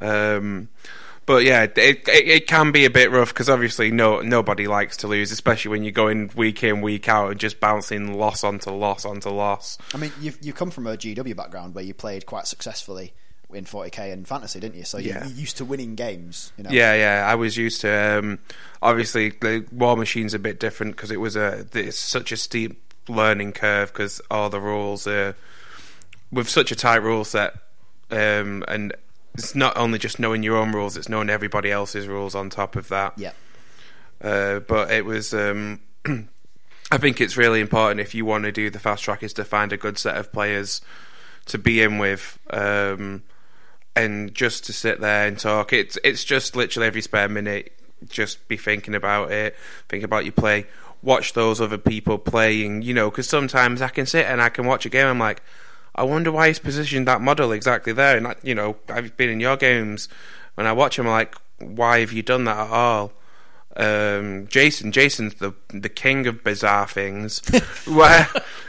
But yeah, it can be a bit rough because obviously nobody likes to lose, especially when you're going week in, week out and just bouncing loss onto loss onto loss. I mean, you come from a GW background where you played quite successfully in 40k and fantasy, didn't you? So you're used to winning games. Yeah, I was used to. Obviously, the War Machine's a bit different because it's such a steep learning curve because all the rules are with such a tight rule set, and it's not only just knowing your own rules, it's knowing everybody else's rules on top of that. Yeah. But it was I think it's really important if you want to do the fast track is to find a good set of players to be in with, and just to sit there and talk. It's just literally every spare minute just be thinking about it, think about your play, watch those other people playing, because sometimes I can sit and I can watch a game, I'm like, I wonder why he's positioned that model exactly there, and I've been in your games, when I watch him, I'm like, why have you done that at all? Jason's the king of bizarre things. Where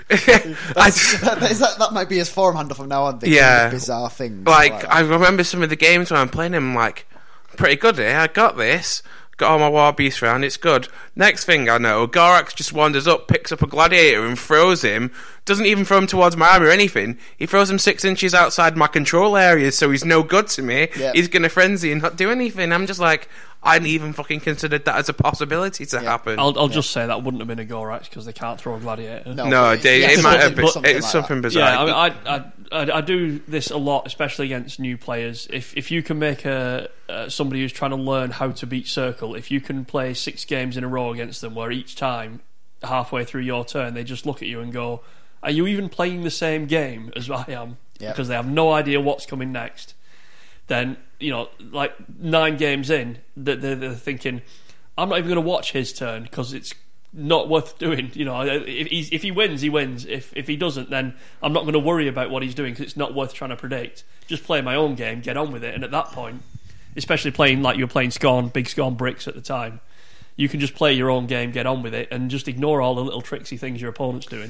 that might be his forum handle from now on. The king of bizarre things. Like I remember some of the games when I'm playing him, like pretty good here. I got this. Got all my war beasts around, it's good. Next thing I know, Gorax just wanders up, picks up a gladiator and throws him. Doesn't even throw him towards my army or anything. He throws him 6 inches outside my control area, so he's no good to me. Yep. He's going to frenzy and not do anything. I'm just like, I hadn't even fucking considered that as a possibility to happen. I'll just say that wouldn't have been a Gorax because they can't throw a gladiator. No, it might have been. It's something bizarre. Yeah, I mean, I do this a lot, especially against new players. If you can make somebody who's trying to learn how to beat Circle, if you can play 6 games in a row against them, where each time, halfway through your turn, they just look at you and go, "Are you even playing the same game as I am?" Yep. Because they have no idea what's coming next. Then, like 9 games in, they're thinking, "I'm not even going to watch his turn because it's not worth doing." If he wins, he wins. If he doesn't, then I'm not going to worry about what he's doing because it's not worth trying to predict. Just play my own game, get on with it. And at that point, especially playing like you were playing Scorn, big Scorn bricks at the time, you can just play your own game, get on with it, and just ignore all the little tricksy things your opponent's doing.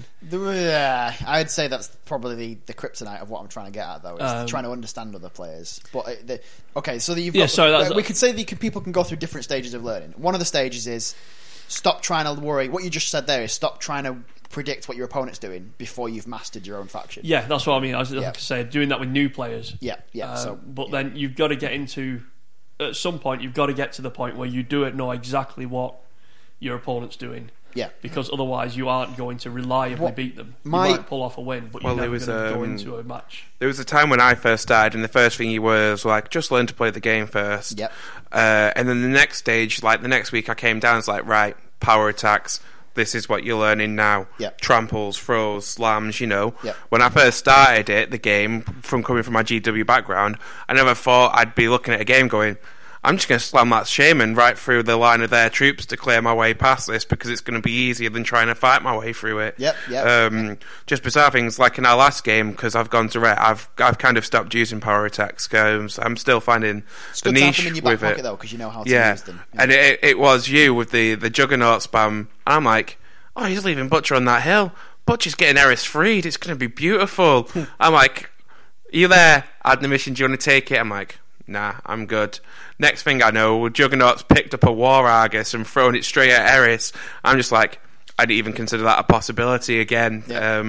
I'd say that's probably the kryptonite of what I'm trying to get at, though, is trying to understand other players. But so you've got, we could say that people can go through different stages of learning. One of the stages is stop trying to worry. What you just said there is stop trying to predict what your opponent's doing before you've mastered your own faction. Yeah, that's what I mean. I was like I say, doing that with new players. Then you've got to get into. At some point, you've got to get to the point where you know exactly what your opponent's doing. Yeah. Because otherwise, you aren't going to reliably beat them. You might pull off a win, but you're never going to go into a match. There was a time when I first started, and the first thing he was like, just learn to play the game first. Yep. And then the next stage, like the next week, I came down. It's like, right, power attacks. This is what you're learning now. Yep. Tramples, throws, slams, Yep. When I first started the game, coming from my GW background, I never thought I'd be looking at a game going, I'm just going to slam that shaman right through the line of their troops to clear my way past this because it's going to be easier than trying to fight my way through it. Just bizarre things like in our last game, because I've gone to ret, I've kind of stopped using power attacks because I'm still finding the niche in your with back pocket, it. though, because you know how to use them. And it was you with the Juggernaut spam. And I'm like, oh, he's leaving Butcher on that hill. Butcher's getting Eris freed. It's going to be beautiful. I'm like, are you there? Add the mission. Do you want to take it? I'm like, nah, I'm good. Next thing I know, Juggernaut's picked up a War Argus and thrown it straight at Eris. I'm just like, I didn't even consider that a possibility again.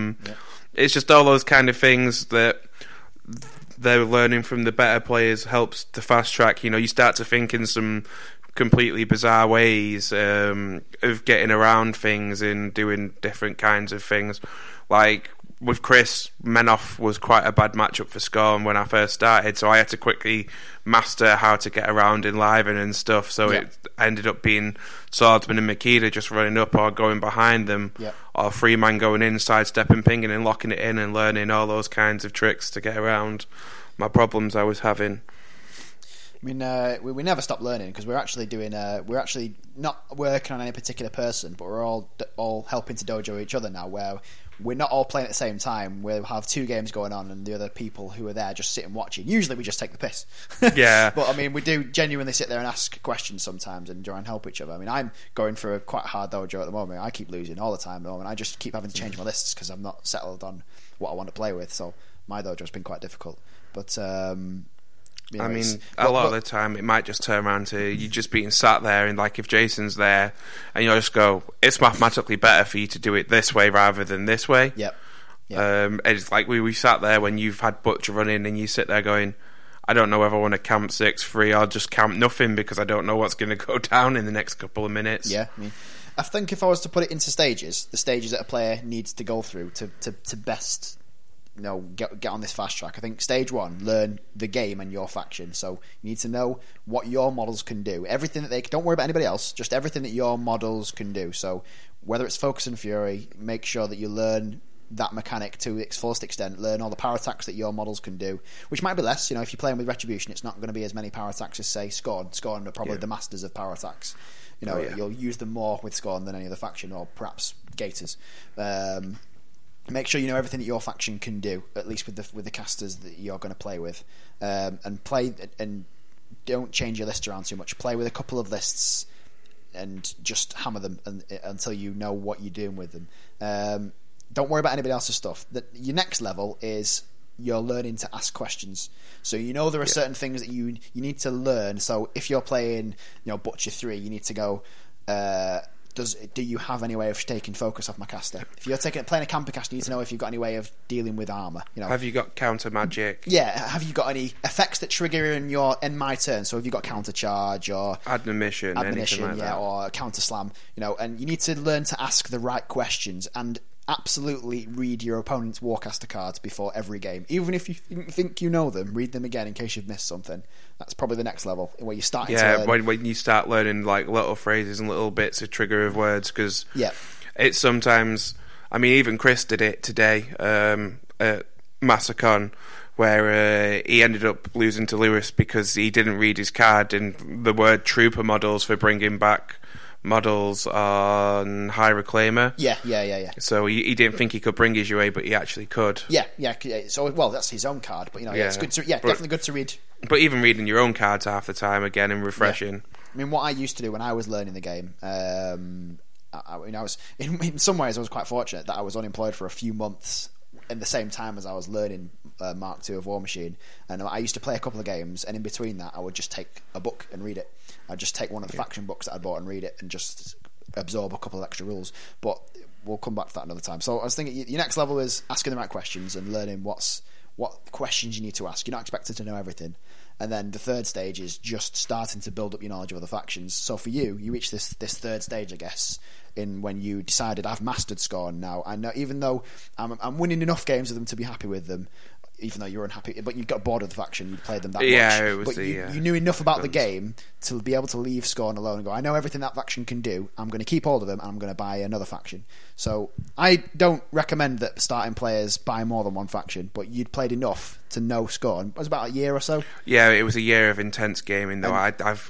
It's just all those kind of things that they're learning from the better players helps to fast track. You start to think in some completely bizarre ways of getting around things and doing different kinds of things. Like with Chris, Menoff was quite a bad matchup for Scorn when I first started, so I had to quickly master how to get around Enliven and stuff, so it ended up being Swordsman and Makita just running up or going behind them, or Freeman going in, sidestepping, pinging and locking it in and learning all those kinds of tricks to get around my problems I was having. I mean, we never stop learning because we're actually not working on any particular person, but we're all helping to dojo each other now, where we're not all playing at the same time. We'll have 2 games going on and the other people who are there just sitting watching. Usually we just take the piss. Yeah. But I mean, we do genuinely sit there and ask questions sometimes and try and help each other. I mean, I'm going through a quite hard dojo at the moment. I keep losing all the time at the moment. I just keep having to change my lists because I'm not settled on what I want to play with. So my dojo's been quite difficult. But I mean, a lot of the time it might just turn around to you just being sat there, and like if Jason's there, and you'll just go, it's mathematically better for you to do it this way rather than this way. It's like we sat there when you've had Butcher running, and you sit there going, I don't know whether I want to camp 6-3 or just camp nothing because I don't know what's going to go down in the next couple of minutes. I mean, I think if I was to put it into stages, the stages that a player needs to go through to best get on this fast track. I think stage 1, learn the game and your faction. So you need to know what your models can do. Everything that don't worry about anybody else, just everything that your models can do. So whether it's Focus and Fury, make sure that you learn that mechanic to its fullest extent. Learn all the power attacks that your models can do, which might be less. If you're playing with Retribution, it's not going to be as many power attacks as, say, Scorn. Scorn are probably the masters of power attacks. You'll use them more with Scorn than any other faction, or perhaps Gators. Make sure you know everything that your faction can do, at least with the casters that you're going to play with, and play and don't change your list around too much. Play with a couple of lists and just hammer them until you know what you're doing with them. Don't worry about anybody else's stuff. Your next level is you're learning to ask questions. So you know there are certain things that you need to learn. So if you're playing, Butcher 3, you need to go, do you have any way of taking focus off my caster? If you're playing a camper caster, you need to know if you've got any way of dealing with armor. Have you got counter magic? Yeah, have you got any effects that trigger in my turn? So have you got counter charge or admonition, anything like that, or counter slam? And you need to learn to ask the right questions and absolutely read your opponent's Warcaster cards before every game. Even if you think you know them, read them again in case you've missed something. That's probably the next level where you're starting to learn. when you start learning like little phrases and little bits of trigger of words, because it's sometimes, I mean, even Chris did it today at Massacon, where he ended up losing to Lewis because he didn't read his card and the word trooper models for bringing back models on High Reclaimer. Yeah. So he didn't think he could bring his UA, but he actually could. Yeah. So, that's his own card, but it's good to, definitely good to read. But even reading your own cards half the time again and refreshing. Yeah. I mean, what I used to do when I was learning the game, I was in some ways I was quite fortunate that I was unemployed for a few months in the same time as I was learning Mark II of War Machine, and I used to play a couple of games, and in between that I would just take a book and read it. I'd just take one of the faction books that I'd bought and read it and just absorb a couple of extra rules, but we'll come back to that another time. So I was thinking your next level is asking the right questions and learning what questions you need to ask. You're not expected to know everything. And then the third stage is just starting to build up your knowledge of other factions. So for you reach this third stage, I guess, in when you decided I've mastered Scorn now. I know, even though I'm winning enough games with them to be happy with them, even though you're unhappy, but you got bored of the faction, you played them that much. But you knew enough about the game to be able to leave Scorn alone and go, I know everything that faction can do, I'm going to keep hold of them and I'm going to buy another faction. So I don't recommend that starting players buy more than one faction, but you'd played enough to know Scorn. It was about a year or so? Yeah, it was a year of intense gaming, though.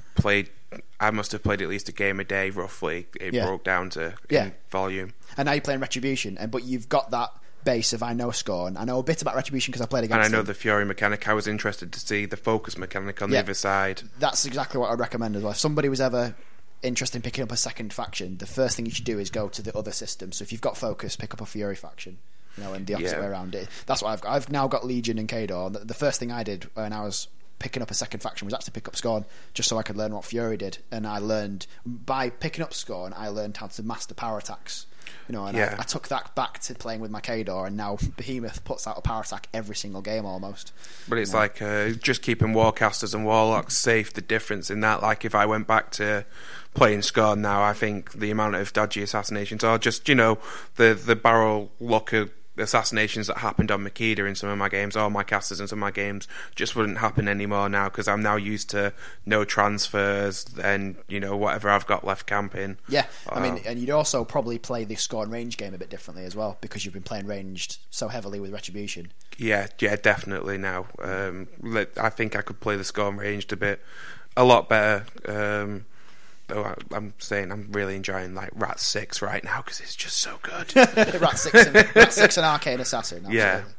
I must have played at least a game a day, roughly. It broke down to in volume. And now you're playing Retribution, but you've got that base of I know Scorn. I know a bit about Retribution because I played against and I know them. the Fury mechanic. I was interested to see the focus mechanic on the other side. That's exactly what I'd recommend as well. If somebody was ever interested in picking up a second faction, the first thing you should do is go to the other system. So if you've got focus, pick up a Fury faction, and the opposite way around it. That's what I've got. I've now got Legion and Khador. The first thing I did when I was picking up a second faction was actually pick up Scorn, just so I could learn what Fury did. And I learned, by picking up Scorn, I learned how to master power attacks. I took that back to playing with my Khador, and now Behemoth puts out a power attack every single game almost. But it's like just keeping Warcasters and Warlocks safe. The difference in that, like if I went back to playing Scorn now, I think the amount of dodgy assassinations, or just the barrel locker assassinations that happened on Makeda in some of my games, or my casters in some of my games, just wouldn't happen anymore now, because I'm now used to no transfers and whatever I've got left camping. I mean, and you'd also probably play the Scorn range game a bit differently as well, because you've been playing ranged so heavily with Retribution. Yeah, definitely now. I think I could play the Scorn ranged a lot better. Though I'm saying I'm really enjoying like Rat 6 right now because it's just so good. Rat 6 and Arcane Assassin. Absolutely.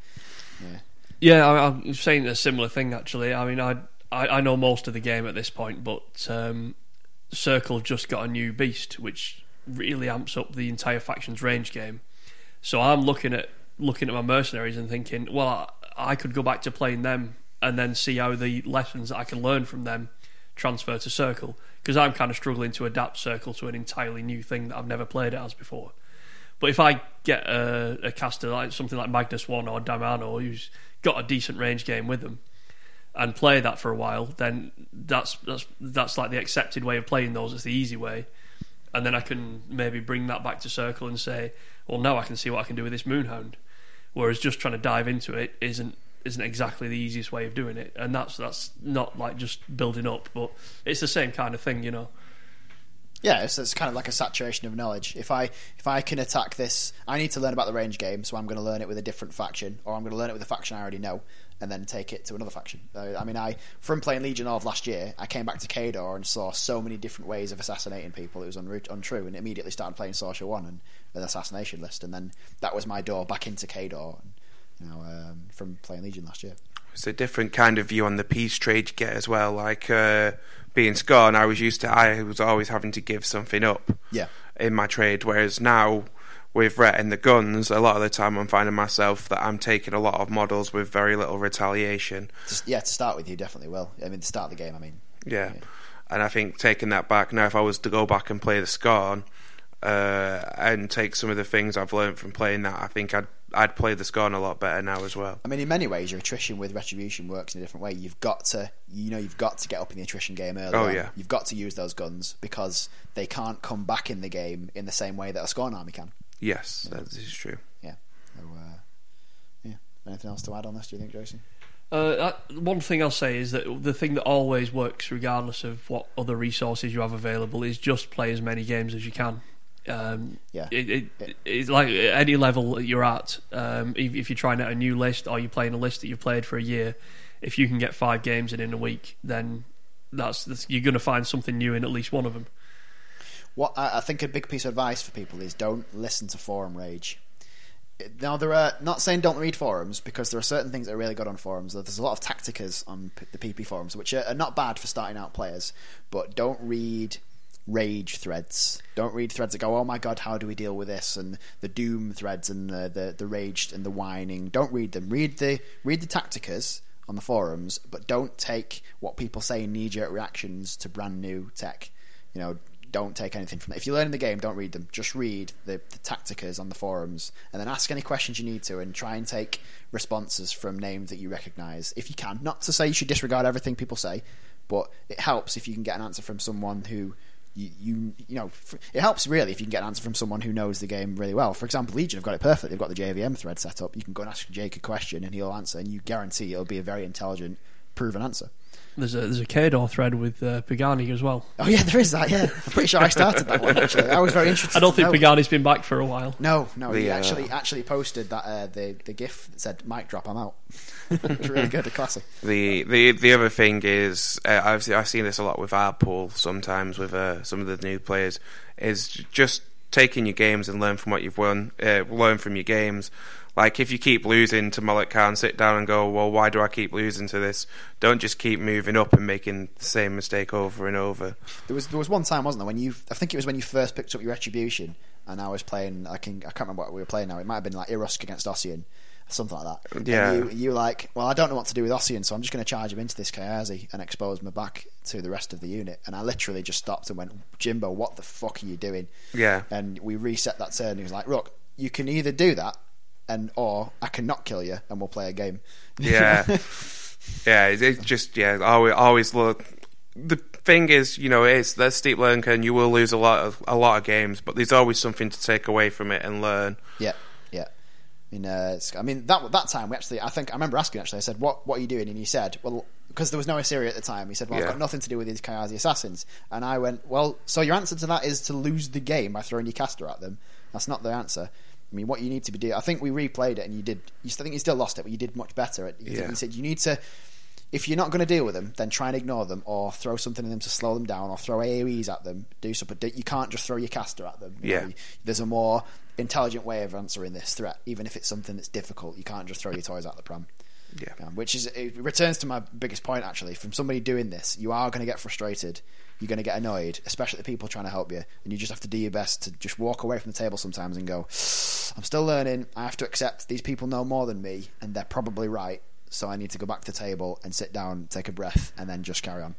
Yeah. I'm saying a similar thing actually. I mean, I know most of the game at this point, but Circle have just got a new beast which really amps up the entire faction's range game. So I'm looking at my mercenaries and thinking, well, I could go back to playing them and then see how the lessons that I can learn from them transfer to Circle, because I'm kind of struggling to adapt Circle to an entirely new thing that I've never played it as before. But if I get a caster like something like Magnus 1 or Damano who's got a decent range game with them and play that for a while, then that's like the accepted way of playing those. It's the easy way, and then I can maybe bring that back to Circle and say, well, now I can see what I can do with this Moonhound. Whereas just trying to dive into it isn't exactly the easiest way of doing it, and that's not like just building up, but it's the same kind of thing, Yeah, it's kind of like a saturation of knowledge. If I can attack this, I need to learn about the range game, so I'm going to learn it with a different faction, or I'm going to learn it with a faction I already know, and then take it to another faction. From playing Legion of last year, I came back to Khador and saw so many different ways of assassinating people. It was untrue, and immediately started playing Sorcerer 1 and an assassination list, and then that was my door back into Khador. From playing Legion last year. it's a different kind of view on the piece trade you get as well. Like being Scorn, I was always having to give something up in my trade, whereas now with Rhett and the guns, a lot of the time I'm finding myself that I'm taking a lot of models with very little retaliation. To start with, you definitely will. I mean, to start the game, I mean. Yeah. And I think taking that back now, if I was to go back and play the Scorn and take some of the things I've learned from playing that, I think I'd play the Scorn a lot better now as well. I mean, in many ways, your attrition with Retribution works in a different way. You've got to get up in the attrition game early. Oh, yeah. You've got to use those guns because they can't come back in the game in the same way that a Scorn army can. Yes, that is true. Yeah. So, anything else to add on this, do you think, Jason? One thing I'll say is that the thing that always works, regardless of what other resources you have available, is just play as many games as you can. It's like at any level that you're at. If you're trying out a new list or you're playing a list that you've played for a year, if you can get 5 games in a week, then that's you're going to find something new in at least one of them. What I think a big piece of advice for people is don't listen to forum rage. Now, there are not saying don't read forums, because there are certain things that are really good on forums. There's a lot of tacticas on the PP forums, which are not bad for starting out players, but don't read rage threads. Don't read threads that go, oh my god, how do we deal with this? And the doom threads and the rage and the whining. Don't read them. Read the tacticas on the forums, but don't take what people say in knee-jerk reactions to brand new tech. Don't take anything from that. If you learn in the game, don't read them. Just read the tacticas on the forums, and then ask any questions you need to, and try and take responses from names that you recognise if you can. Not to say you should disregard everything people say, but it helps if you can get an answer from someone who it helps really if you can get an answer from someone who knows the game really well. For example, Legion have got it perfect. They've got the JVM thread set up. You can go and ask Jake a question and he'll answer, and you guarantee it'll be a very intelligent, proven answer. There's a Kador thread with Pagani as well. Oh yeah, there is that. Yeah, I'm pretty sure I started that one actually. I was very interested. I don't think Pagani's been back for a while. No, he actually posted that the GIF that said "mic drop, I'm out." It's really good, a classic. The other thing is I've seen this a lot with our pool sometimes with some of the new players, is just taking your games and learn from what you've won. Learn from your games. Like, if you keep losing to Mullet Khan, sit down and go, well, why do I keep losing to this? Don't just keep moving up and making the same mistake over and over. There was one time, wasn't there, I think it was when you first picked up your Retribution, and I was playing, I can't remember what we were playing now. It might have been like Irusk against Ossian, something like that. Yeah. And you were like, well, I don't know what to do with Ossian, so I'm just going to charge him into this Kayazi and expose my back to the rest of the unit. And I literally just stopped and went, Jimbo, what the fuck are you doing? Yeah. And we reset that turn, and he was like, look, you can either do that, or I can not kill you and we'll play a game. Yeah. It's just, always look. The thing is, it's the steep learning curve, and you will lose a lot of games, but there's always something to take away from it and learn. Yeah. I mean, that time I remember asking, I said, what are you doing? And he said, well, because there was no Assyria at the time, he said, well, I've got nothing to do with these Kayazi assassins. And I went, well, so your answer to that is to lose the game by throwing your caster at them? That's not the answer. I mean, what you need to be doing, I think we replayed it and you did, I think you still lost it, but you did much better. You said you need to, if you're not going to deal with them, then try and ignore them, or throw something in them to slow them down, or throw AoEs at them, do something. You can't just throw your caster at them. There's a more intelligent way of answering this threat, even if it's something that's difficult. You can't just throw your toys at the pram. Which it returns to my biggest point, actually. From somebody doing this, you are going to get frustrated. You're going to get annoyed, especially the people trying to help you, and you just have to do your best to just walk away from the table sometimes and go, I'm still learning. I have to accept these people know more than me, and they're probably right, so I need to go back to the table and sit down, take a breath, and then just carry on.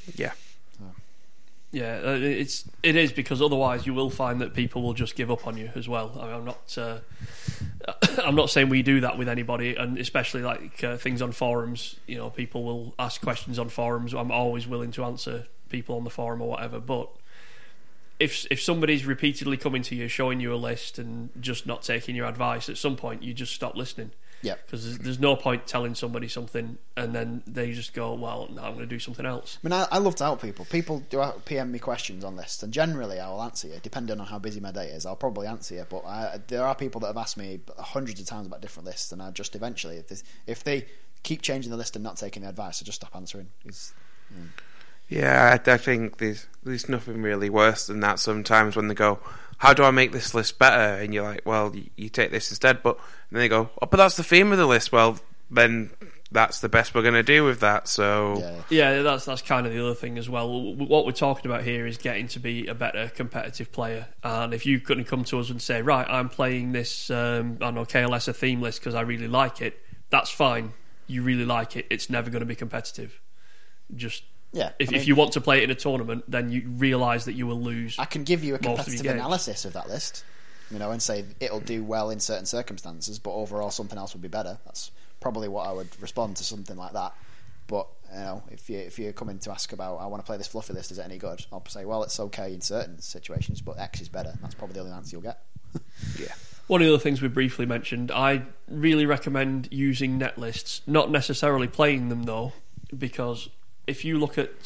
It is, because otherwise you will find that people will just give up on you as well. I mean, I'm not saying we do that with anybody, and especially like things on forums. People will ask questions on forums. I'm always willing to answer people on the forum or whatever, but if somebody's repeatedly coming to you, showing you a list and just not taking your advice, at some point you just stop listening. Yeah, because there's no point telling somebody something and then they just go, well, no, I'm going to do something else. I mean, I love to help people. People do PM me questions on lists, and generally I will answer you, depending on how busy my day is. I'll probably answer you, but there are people that have asked me hundreds of times about different lists, and I just eventually, if they keep changing the list and not taking the advice, I just stop answering. Yeah, I think there's nothing really worse than that sometimes, when they go, how do I make this list better? And you're like, well, you take this instead. But then they go, oh, but that's the theme of the list. Well, then that's the best we're going to do with that. So yeah, that's kind of the other thing as well. What we're talking about here is getting to be a better competitive player. And if you couldn't come to us and say, right, I'm playing this, I don't know, KLS theme list because I really like it, that's fine. You really like it. It's never going to be competitive. Just if you want to play it in a tournament, then you realise that you will lose. I can give you a competitive analysis of that list, and say it'll do well in certain circumstances, but overall something else would be better. That's probably what I would respond to something like that. But if you're coming to ask about, I want to play this fluffy list, is it any good? I'll say, well, it's okay in certain situations, but X is better. That's probably the only answer you'll get. Yeah. One of the other things we briefly mentioned, I really recommend using net lists, not necessarily playing them though, because if you look at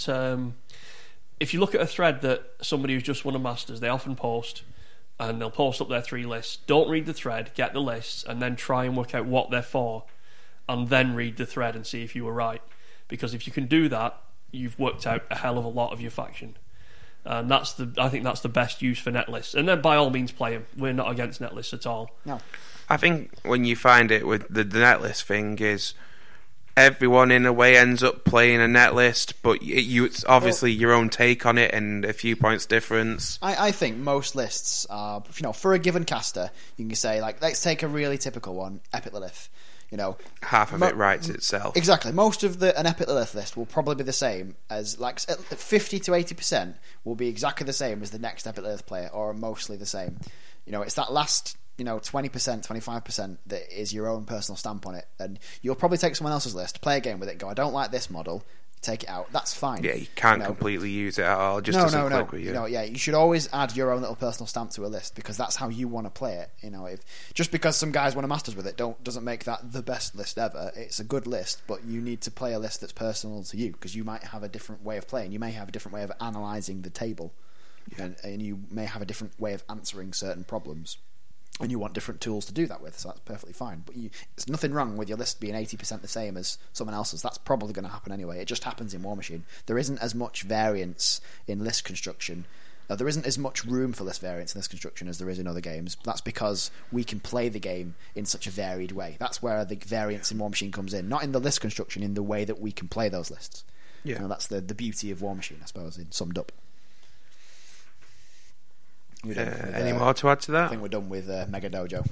a thread that somebody who's just won a Masters, they often post, and they'll post up their 3 lists. Don't read the thread, get the lists, and then try and work out what they're for, and then read the thread and see if you were right. Because if you can do that, you've worked out a hell of a lot of your faction. And I think that's the best use for net lists. And then by all means play them. We're not against net lists at all. No. I think when you find it with the net list thing is everyone in a way ends up playing a net list, but it's obviously your own take on it and a few points difference. I think most lists are, for a given caster, you can say, like, let's take a really typical one, Epic Lilith. Half of it writes itself. Exactly. Most of an Epic Lilith list will probably be the same as, 50 to 80% will be exactly the same as the next Epic Lilith player, or mostly the same. It's that last 20%, 25% that is your own personal stamp on it, and you'll probably take someone else's list, play a game with it, go, I don't like this model, take it out. That's fine. Yeah, you can't completely use it at all. Just doesn't click with you. You should always add your own little personal stamp to a list because that's how you want to play it. If just because some guys won a Masters with it doesn't make that the best list ever. It's a good list, but you need to play a list that's personal to you because you might have a different way of playing. You may have a different way of analysing the table, and you may have a different way of answering certain problems. And you want different tools to do that with, so that's perfectly fine. But there's nothing wrong with your list being 80% the same as someone else's. That's probably going to happen anyway. It just happens in War Machine. There isn't as much variance in list construction. There isn't as much room for list variance in list construction as there is in other games. That's because we can play the game in such a varied way. That's where the variance in War Machine comes in. Not in the list construction, in the way that we can play those lists. Yeah. That's the beauty of War Machine, I suppose, summed up. Any more to add to that? I think we're done with Mega Dojo.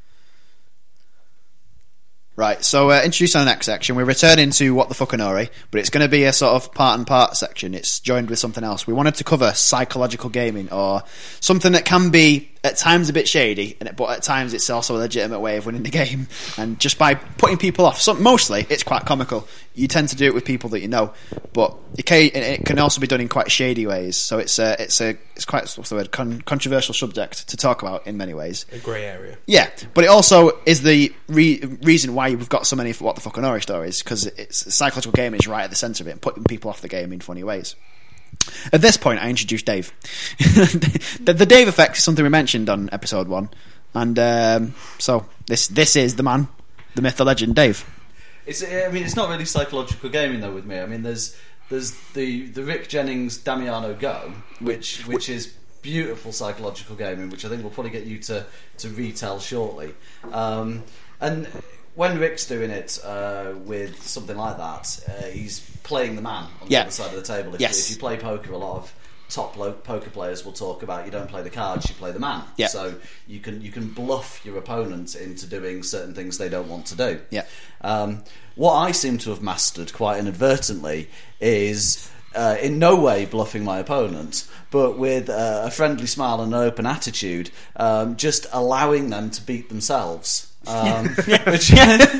Right, so introducing our next section, we're returning to What the Fuckanori, but it's going to be a sort of part and part section. It's joined with something else. We wanted to cover psychological gaming, or something that can be at times a bit shady, but at times it's also a legitimate way of winning the game. And just by putting people off, mostly it's quite comical. You tend to do it with people that you know, but it can also be done in quite shady ways. So it's quite, what's the word, controversial subject to talk about in many ways. A grey area. Yeah, but it also is the reason why we've got so many What the Fuckanori stories, because psychological gaming is right at the centre of it and putting people off the game in funny ways. At this point, I introduced Dave. the Dave effect is something we mentioned on episode 1, and so this is the man, the myth, the legend, Dave. It's not really psychological gaming though with me. I mean, there's the Rick Jennings Damiano Go, which is beautiful psychological gaming, which I think we'll probably get you to retell shortly. And when Rick's doing it with something like that, he's playing the man on the other side of the table. If you play poker, a lot of top poker players will talk about you don't play the cards, you play the man. Yeah. So you can bluff your opponent into doing certain things they don't want to do. Yeah. What I seem to have mastered quite inadvertently is in no way bluffing my opponent, but with a friendly smile and an open attitude, just allowing them to beat themselves. Which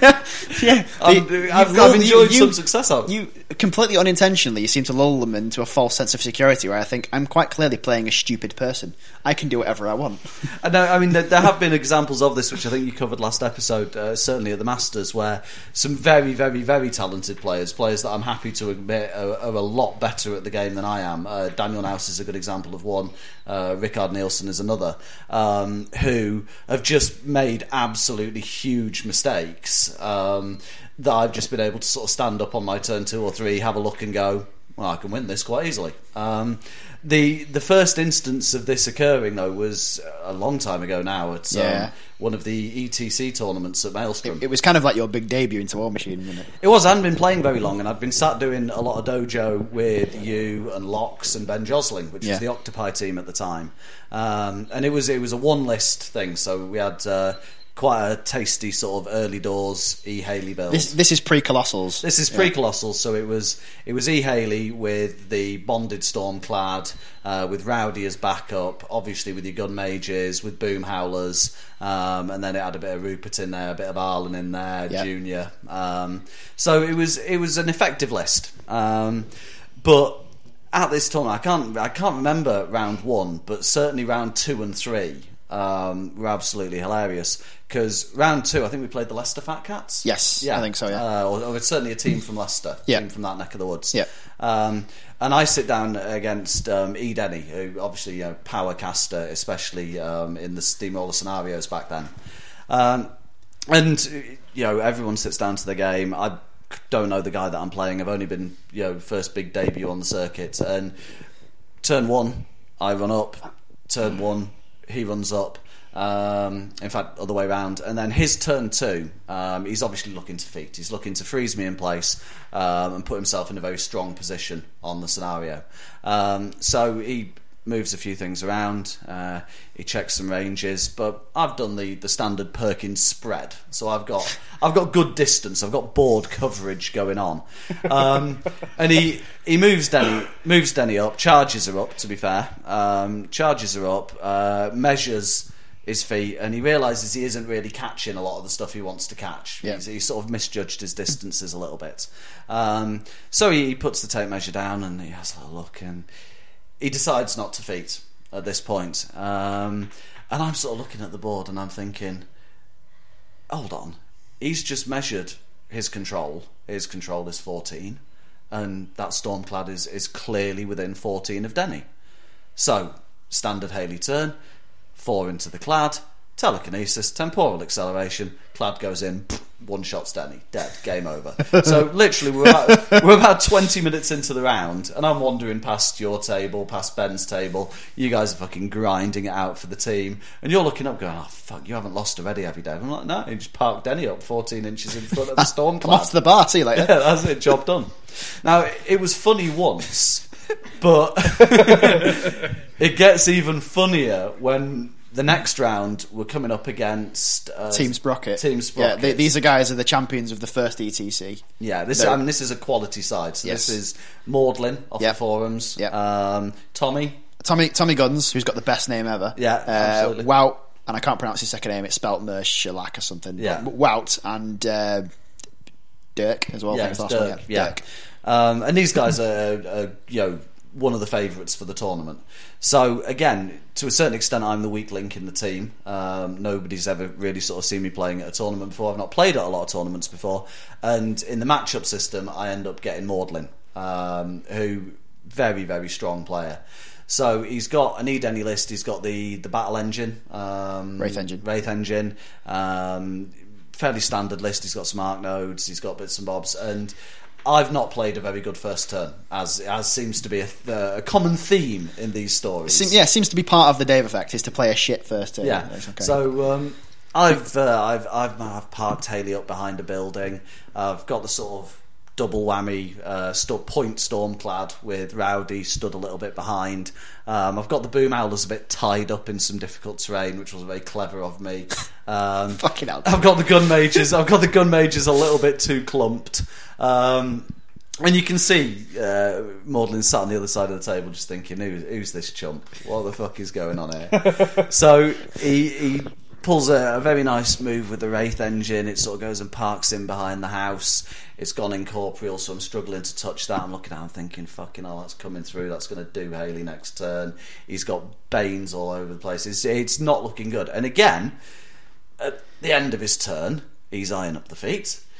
I've enjoyed some success out. You completely unintentionally, you seem to lull them into a false sense of security, where I think I'm quite clearly playing a stupid person. I can do whatever I want. I mean, there have been examples of this, which I think you covered last episode, certainly at the Masters, where some very, very, very talented players that I'm happy to admit are a lot better at the game than I am. Daniel Naus is a good example of one. Rickard Nielsen is another, who have just made absolutely huge mistakes that I've just been able to sort of stand up on my turn 2 or 3, have a look and go, well, I can win this quite easily. The first instance of this occurring, though, was a long time ago now at one of the ETC tournaments at Maelstrom. It was kind of like your big debut into War Machine, wasn't it? It was. I hadn't been playing very long, and I'd been sat doing a lot of dojo with you and Locks and Ben Josling, which was the Octopi team at the time. And it was a one list thing, so we had quite a tasty sort of early doors E. Haley build. This is pre-Colossals. This is pre-Colossals, so it was E. Haley with the bonded Stormclad, with Rowdy as backup, obviously with your gun mages, with boom howlers, and then it had a bit of Rupert in there, a bit of Arlen in there, Junior. So it was an effective list. But at this tournament, I can't remember round 1, but certainly round 2 and 3 were absolutely hilarious. Because round 2, I think we played the Leicester Fat Cats. Yes, I think so. Yeah, or it's certainly a team from Leicester, team from that neck of the woods. Yeah. And I sit down against E. Denny, who obviously power caster, especially in the steamroller scenarios back then. And everyone sits down to the game. I don't know the guy that I'm playing. I've only been first big debut on the circuit. And turn 1, I run up. Turn 1, he runs up. In fact, other way around. And then his turn 2, he's obviously looking to feat. He's looking to freeze me in place and put himself in a very strong position on the scenario. So he moves a few things around. He checks some ranges, but I've done the standard Perkins spread, so I've got good distance. I've got board coverage going on. And he moves Denny up, charges her up. To be fair, charges her up, measures his feet, and he realises he isn't really catching a lot of the stuff he wants to catch. Yeah. He's sort of misjudged his distances a little bit. So he puts the tape measure down and he has a little look, and he decides not to feat at this point. And I'm sort of looking at the board and I'm thinking, hold on, he's just measured his control. His control is 14, and that Stormclad is clearly within 14 of Denny. So, standard Haley turn, 4 into the clad, telekinesis, temporal acceleration, clad goes in, one shot's Denny, dead, game over. So literally we're about 20 minutes into the round, and I'm wandering past your table, past Ben's table. You guys are fucking grinding it out for the team, and you're looking up going, oh fuck, you haven't lost already, have you, Dave? I'm like, no, you just parked Denny up 14 inches in front of the Stormclad. Come off to the bar, see you later. Yeah, that's it, job done. Now, it was funny once, but it gets even funnier when the next round we're coming up against Team Sprocket. Team Sprocket. Yeah, these guys are the champions of the first ETC. Yeah, this is a quality side. So Yes. this is Maudlin off the forums. Yep. Tommy Guns, who's got the best name ever. Yeah, absolutely. Wout, and I can't pronounce his second name. It's spelt Mershilak or something. Yeah. Wout and Dirk as well. Yeah, I think it's the last Dirk. one. Yeah. Dirk. And these guys are one of the favourites for the tournament. So again, to a certain extent, I'm the weak link in the team. Nobody's ever really sort of seen me playing at a tournament before. I've not played at a lot of tournaments before, and in the matchup system, I end up getting Maudlin, who very, very strong player. So he's got an E-Denny list. He's got the battle engine, Wraith engine. Fairly standard list. He's got some arc nodes. He's got bits and bobs, and I've not played a very good first turn, as seems to be a common theme in these stories. Seems to be part of the Dave effect is to play a shit first turn. Yeah. Okay. So I've parked Haley up behind a building. I've got the sort of double whammy point Stormclad with Rowdy stood a little bit behind. I've got the boom owlers a bit tied up in some difficult terrain, which was very clever of me. Fucking hell. I've got the gun mages. I've got the gun mages a little bit too clumped. And you can see Maudlin sat on the other side of the table just thinking, who's this chump? What the fuck is going on here? So he pulls a very nice move with the Wraith engine. It sort of goes and parks in behind the house. It's gone incorporeal, so I'm struggling to touch that. I'm looking at it, I'm thinking, fucking hell, that's coming through. That's going to do Haley next turn. He's got Banes all over the place. It's not looking good. And again, at the end of his turn, he's eyeing up the feet.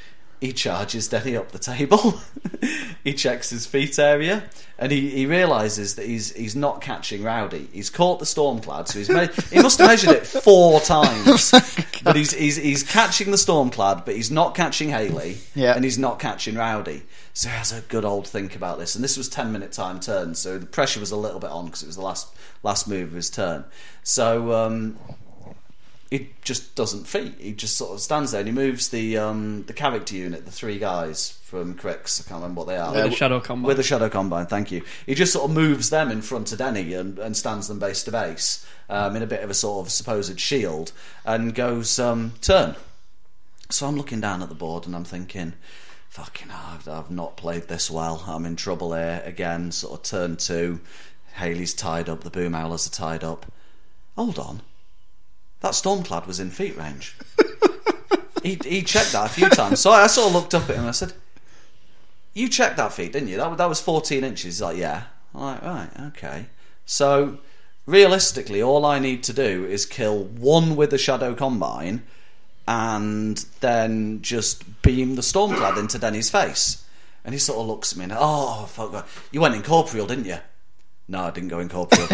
he charges Denny up the table. He checks his feet area, and he realises that he's not catching Rowdy. He's caught the Stormclad, so he must have measured it 4 times. But he's catching the Stormclad, but he's not catching Haley, and he's not catching Rowdy. So he has a good old think about this, and this was 10-minute time turn, so the pressure was a little bit on because it was the last move of his turn. So he just doesn't feat. He just sort of stands there and he moves the character unit, the 3 guys from Crix. I can't remember what they are. With the Shadow Combine. With the Shadow Combine, thank you. He just sort of moves them in front of Denny and stands them base to base in a bit of a sort of supposed shield and goes, turn. So I'm looking down at the board and I'm thinking, fucking hell, I've not played this well. I'm in trouble here again. Sort of turn 2. Haley's tied up. The Boom Owlers are tied up. Hold on. That Stormclad was in feet range. he checked that a few times. So I sort of looked up at him and I said, you checked that feet, didn't you? That was 14 inches. He's like, yeah. I'm like, right, okay. So realistically, all I need to do is kill 1 with the Shadow Combine and then just beam the Stormclad into Denny's face. And he sort of looks at me and, oh, fuck, you went incorporeal, didn't you? No, I didn't go incorporeal.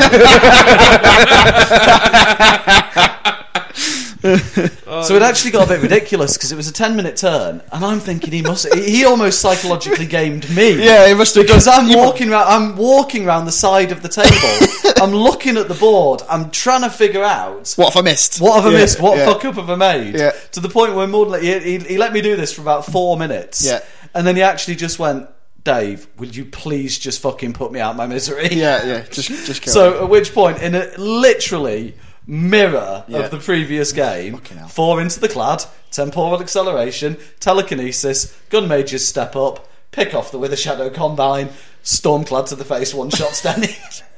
So it actually got a bit ridiculous because it was a 10-minute turn, and I'm thinking he almost psychologically gamed me. Yeah, he must have, because I'm walking around the side of the table. I'm looking at the board. I'm trying to figure out what have I missed? What have I missed? What fuck up have I made? Yeah. To the point where more than he let me do this for about 4 minutes. Yeah. And then he actually just went, Dave, will you please just fucking put me out of my misery? Yeah, just kill So me. at which point, in a literally mirror of the previous game, 4 into the clad, temporal acceleration, telekinesis, gun mages step up, pick off the Wither Shadow Combine, Stormclad to the face, 1-shot standing.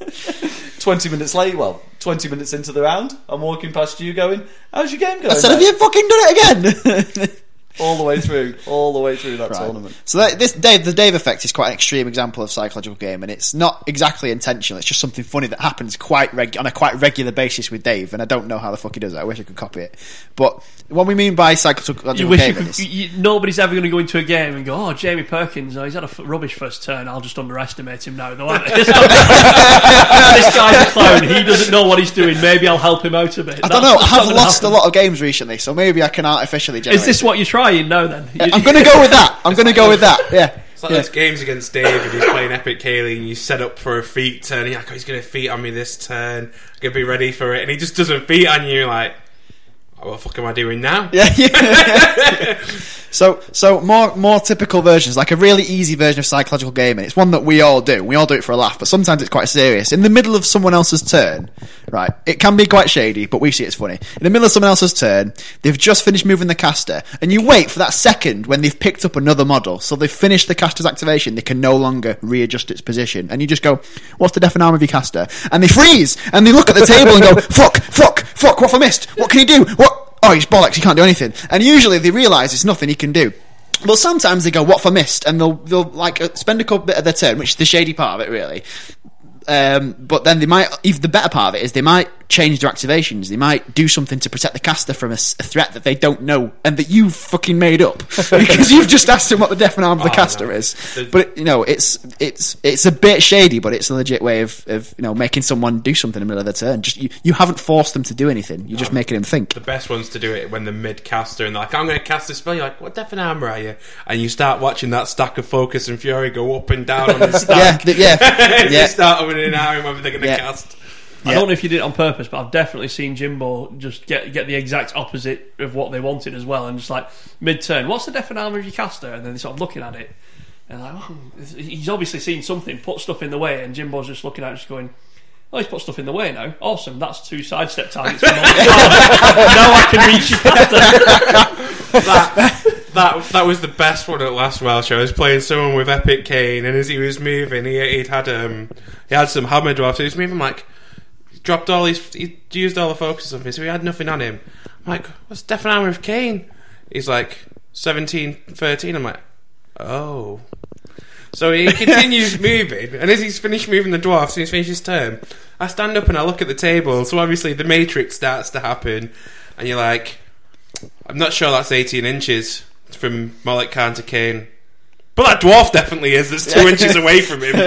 20 minutes into the round, I'm walking past you going, how's your game going? I said, have you fucking done it again? all the way through that tournament. So the Dave effect is quite an extreme example of psychological game, and it's not exactly intentional. It's just something funny that happens on a quite regular basis with Dave, and I don't know how the fuck he does it. I wish I could copy it. But what we mean by psychological game nobody's ever going to go into a game and go, oh, Jamie Perkins, he's had a rubbish first turn, I'll just underestimate him now. This guy's a clown, he doesn't know what he's doing, maybe I'll help him out a bit. I don't know, I have lost a lot of games recently, so maybe I can artificially generate. Is this what you're trying now then? I'm going to go with that. Yeah. It's like those games against Dave and he's playing Epic Kaylee and you set up for a feat turn. You're like, oh, he's going to feat on me this turn. I'm going to be ready for it. And he just doesn't feat on you. You're like, oh, what the fuck am I doing now? Yeah. So more typical versions, like a really easy version of psychological gaming. It's one that we all do. We all do it for a laugh, but sometimes it's quite serious. In the middle of someone else's turn, right? It can be quite shady, but we see it's funny. In the middle of someone else's turn, they've just finished moving the caster, and you wait for that second when they've picked up another model. So they've finished the caster's activation, they can no longer readjust its position. And you just go, what's the def and arm of your caster? And they freeze, and they look at the table and go, fuck, what have I missed? What can he do? What? Oh, he's bollocks, he can't do anything. And usually they realise there's nothing he can do. But sometimes they go, what have I missed? And they'll like spend a couple bit of their turn, which is the shady part of it, really. But then they might, even the better part of it is they might change their activations. They might do something to protect the caster from a threat that they don't know and that you've fucking made up because you've just asked him what the def and arm of the caster is. But it's a bit shady, but it's a legit way of making someone do something in the middle of their turn. Just you haven't forced them to do anything. You're just making them think. The best one's to do it when they're mid caster and they're like, I'm going to cast a spell. You're like, what def and armor are you? And you start watching that stack of Focus and Fury go up and down on the stack. You start opening an arm whether they're going to cast. I don't know if you did it on purpose, but I've definitely seen Jimbo just get the exact opposite of what they wanted as well, and just like mid-turn, what's the def and armor of your caster? And then they're sort of looking at it, and like, oh, he's obviously seen something, put stuff in the way, and Jimbo's just looking at it, just going, oh, he's put stuff in the way now. Awesome, that's 2 sidestep targets. Now I can reach your caster. That was the best one at last Welsh. I was playing someone with Epic Kane, and as he was moving, he had some hammer dwarfs. He was moving like. He used all the focus on me, so he had nothing on him. I'm like, what's def and armor of Kane? He's like 17, 13. I'm like, oh. So he continues moving, and as he's finished moving the dwarfs and he's finished his turn, I stand up and I look at the table. So obviously the matrix starts to happen, and you're like, I'm not sure that's 18 inches. from Malik Khan to Kane. But that dwarf definitely is. That's 2 inches away from him.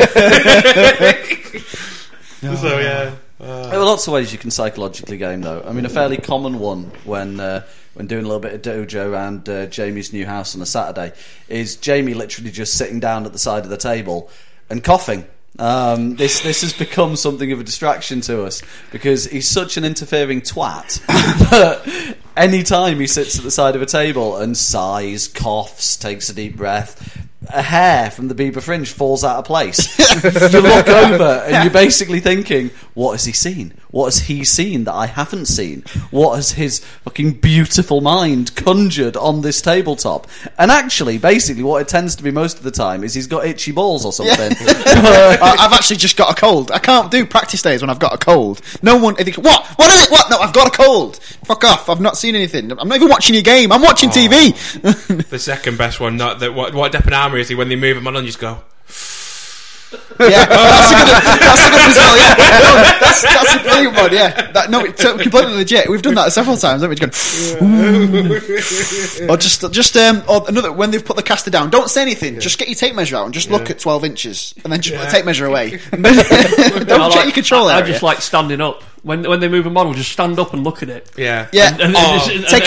So yeah. There are lots of ways you can psychologically game, though. I mean, a fairly common one when doing a little bit of dojo around Jamie's new house on a Saturday is Jamie literally just sitting down at the side of the table and coughing. This has become something of a distraction to us because he's such an interfering twat that any time he sits at the side of a table and sighs, coughs, takes a deep breath, a hair from the Bieber fringe falls out of place. You look over and you're basically thinking, what has he seen? What has he seen that I haven't seen? What has his fucking beautiful mind conjured on this tabletop? And actually, basically, what it tends to be most of the time is he's got itchy balls or something. I've actually just got a cold. I can't do practice days when I've got a cold. No one... What? What is it? What? No, I've got a cold. Fuck off. I've not seen anything. I'm not even watching your game. I'm watching TV. The second best one, not that. What Depp and Armour is he when they move him on and just go. Yeah, that's a good as well. Yeah, that's a brilliant one. Yeah, it's completely legit. We've done that several times, haven't we? Just going, or just or another when they've put the caster down. Don't say anything. Just get your tape measure out and just look at 12 inches, and then just put the tape measure away. Don't check your control area. I just like standing up. When they move a model, just stand up and look at it. Yeah. Take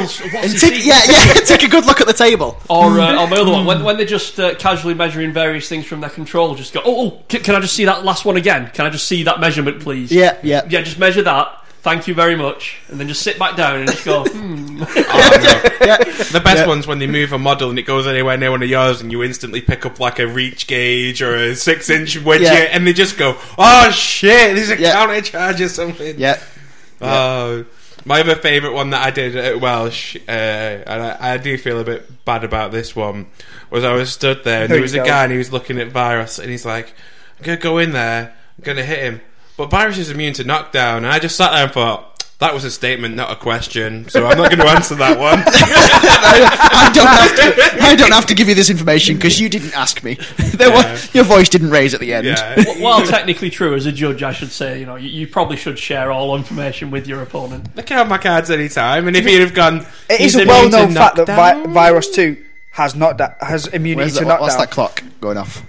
a good look at the table. Or my other one, when they're just casually measuring various things from their control, just go, can I just see that last one again? Can I just see that measurement, please? Yeah, just measure that. Thank you very much. And then just sit back down and just go, The best one's when they move a model and it goes anywhere near one of yours and you instantly pick up like a reach gauge or a 6-inch widget and they just go, oh shit, there's a counter charge or something. My other favourite one that I did at Welsh, and I do feel a bit bad about this one, was I was stood there and there was a guy and he was looking at Virus and he's like, I'm going to go in there, I'm going to hit him. But Virus is immune to knockdown, and I just sat there and thought, that was a statement, not a question, so I'm not going to answer that one. I don't have to give you this information because you didn't ask me. Your voice didn't raise at the end. Yeah. While technically true, as a judge, I should say, you probably should share all information with your opponent. They can have my cards any time, and if he'd have gone... It is a well-known fact that Virus 2 has immunity to knockdown. What's that clock going off?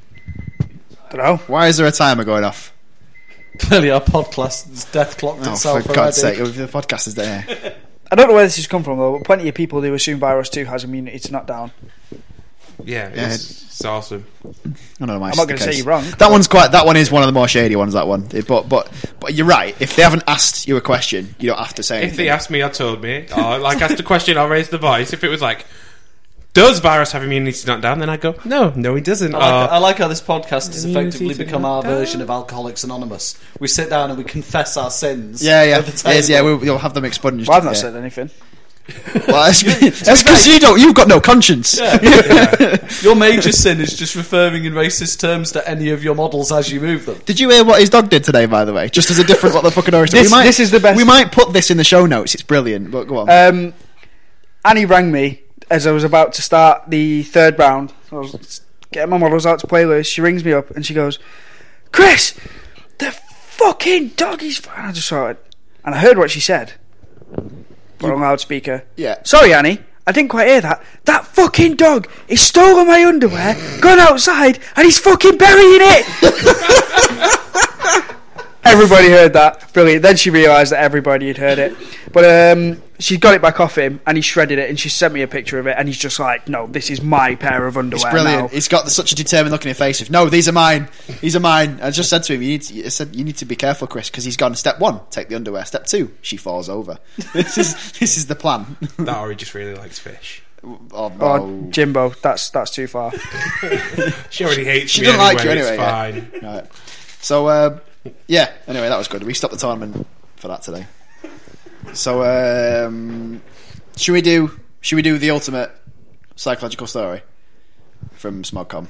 I don't know. Why is there a timer going off? Clearly our podcast has death clocked itself. For God's sake, the podcast is there. I don't know where this has come from, though, but plenty of people do assume Virus 2 has immunity to knockdown. Yeah, it's awesome. I'm not going to say you're wrong. That one is one of the more shady ones, that one. But you're right. If they haven't asked you a question, you don't have to say anything. If they asked me, I told me. Or asked a question, I'll raise the voice. If it was like, does Virus have immunity to knockdown? Then I go, no, he doesn't. I like how this podcast has effectively become our version of Alcoholics Anonymous. We sit down and we confess our sins. We'll have them expunged. Well, I've not said anything. Well, that's because you've got no conscience. Your major sin is just referring in racist terms to any of your models as you move them. Did you hear what his dog did today, by the way? Just as a different what the fucking story. This is the best. We might put this in the show notes. It's brilliant. But go on. Annie rang me as I was about to start the third round. I was getting my models out to play with. She rings me up and she goes, Chris, the fucking dog is fine. I just saw it and I heard what she said. Put on loudspeaker. Yeah. Sorry, Annie, I didn't quite hear that. That fucking dog is stolen my underwear, gone outside, and he's fucking burying it. Everybody heard that. Brilliant. Then she realised that everybody had heard it. But she got it back off him and he shredded it and she sent me a picture of it and he's just like, no, this is my pair of underwear. It's brilliant. Now. He's got such a determined look in his face. No, these are mine. These are mine. I just said to him, you need to be careful, Chris, because he's gone step 1, take the underwear. Step 2, she falls over. This is the plan. That or he just really likes fish. Oh, Jimbo, that's too far. She already hates she me doesn't like you anyway, anyway. It's fine. Right. So, yeah, anyway, that was good. We stopped the tournament for that today. So, should we do the ultimate psychological story from Smogcom?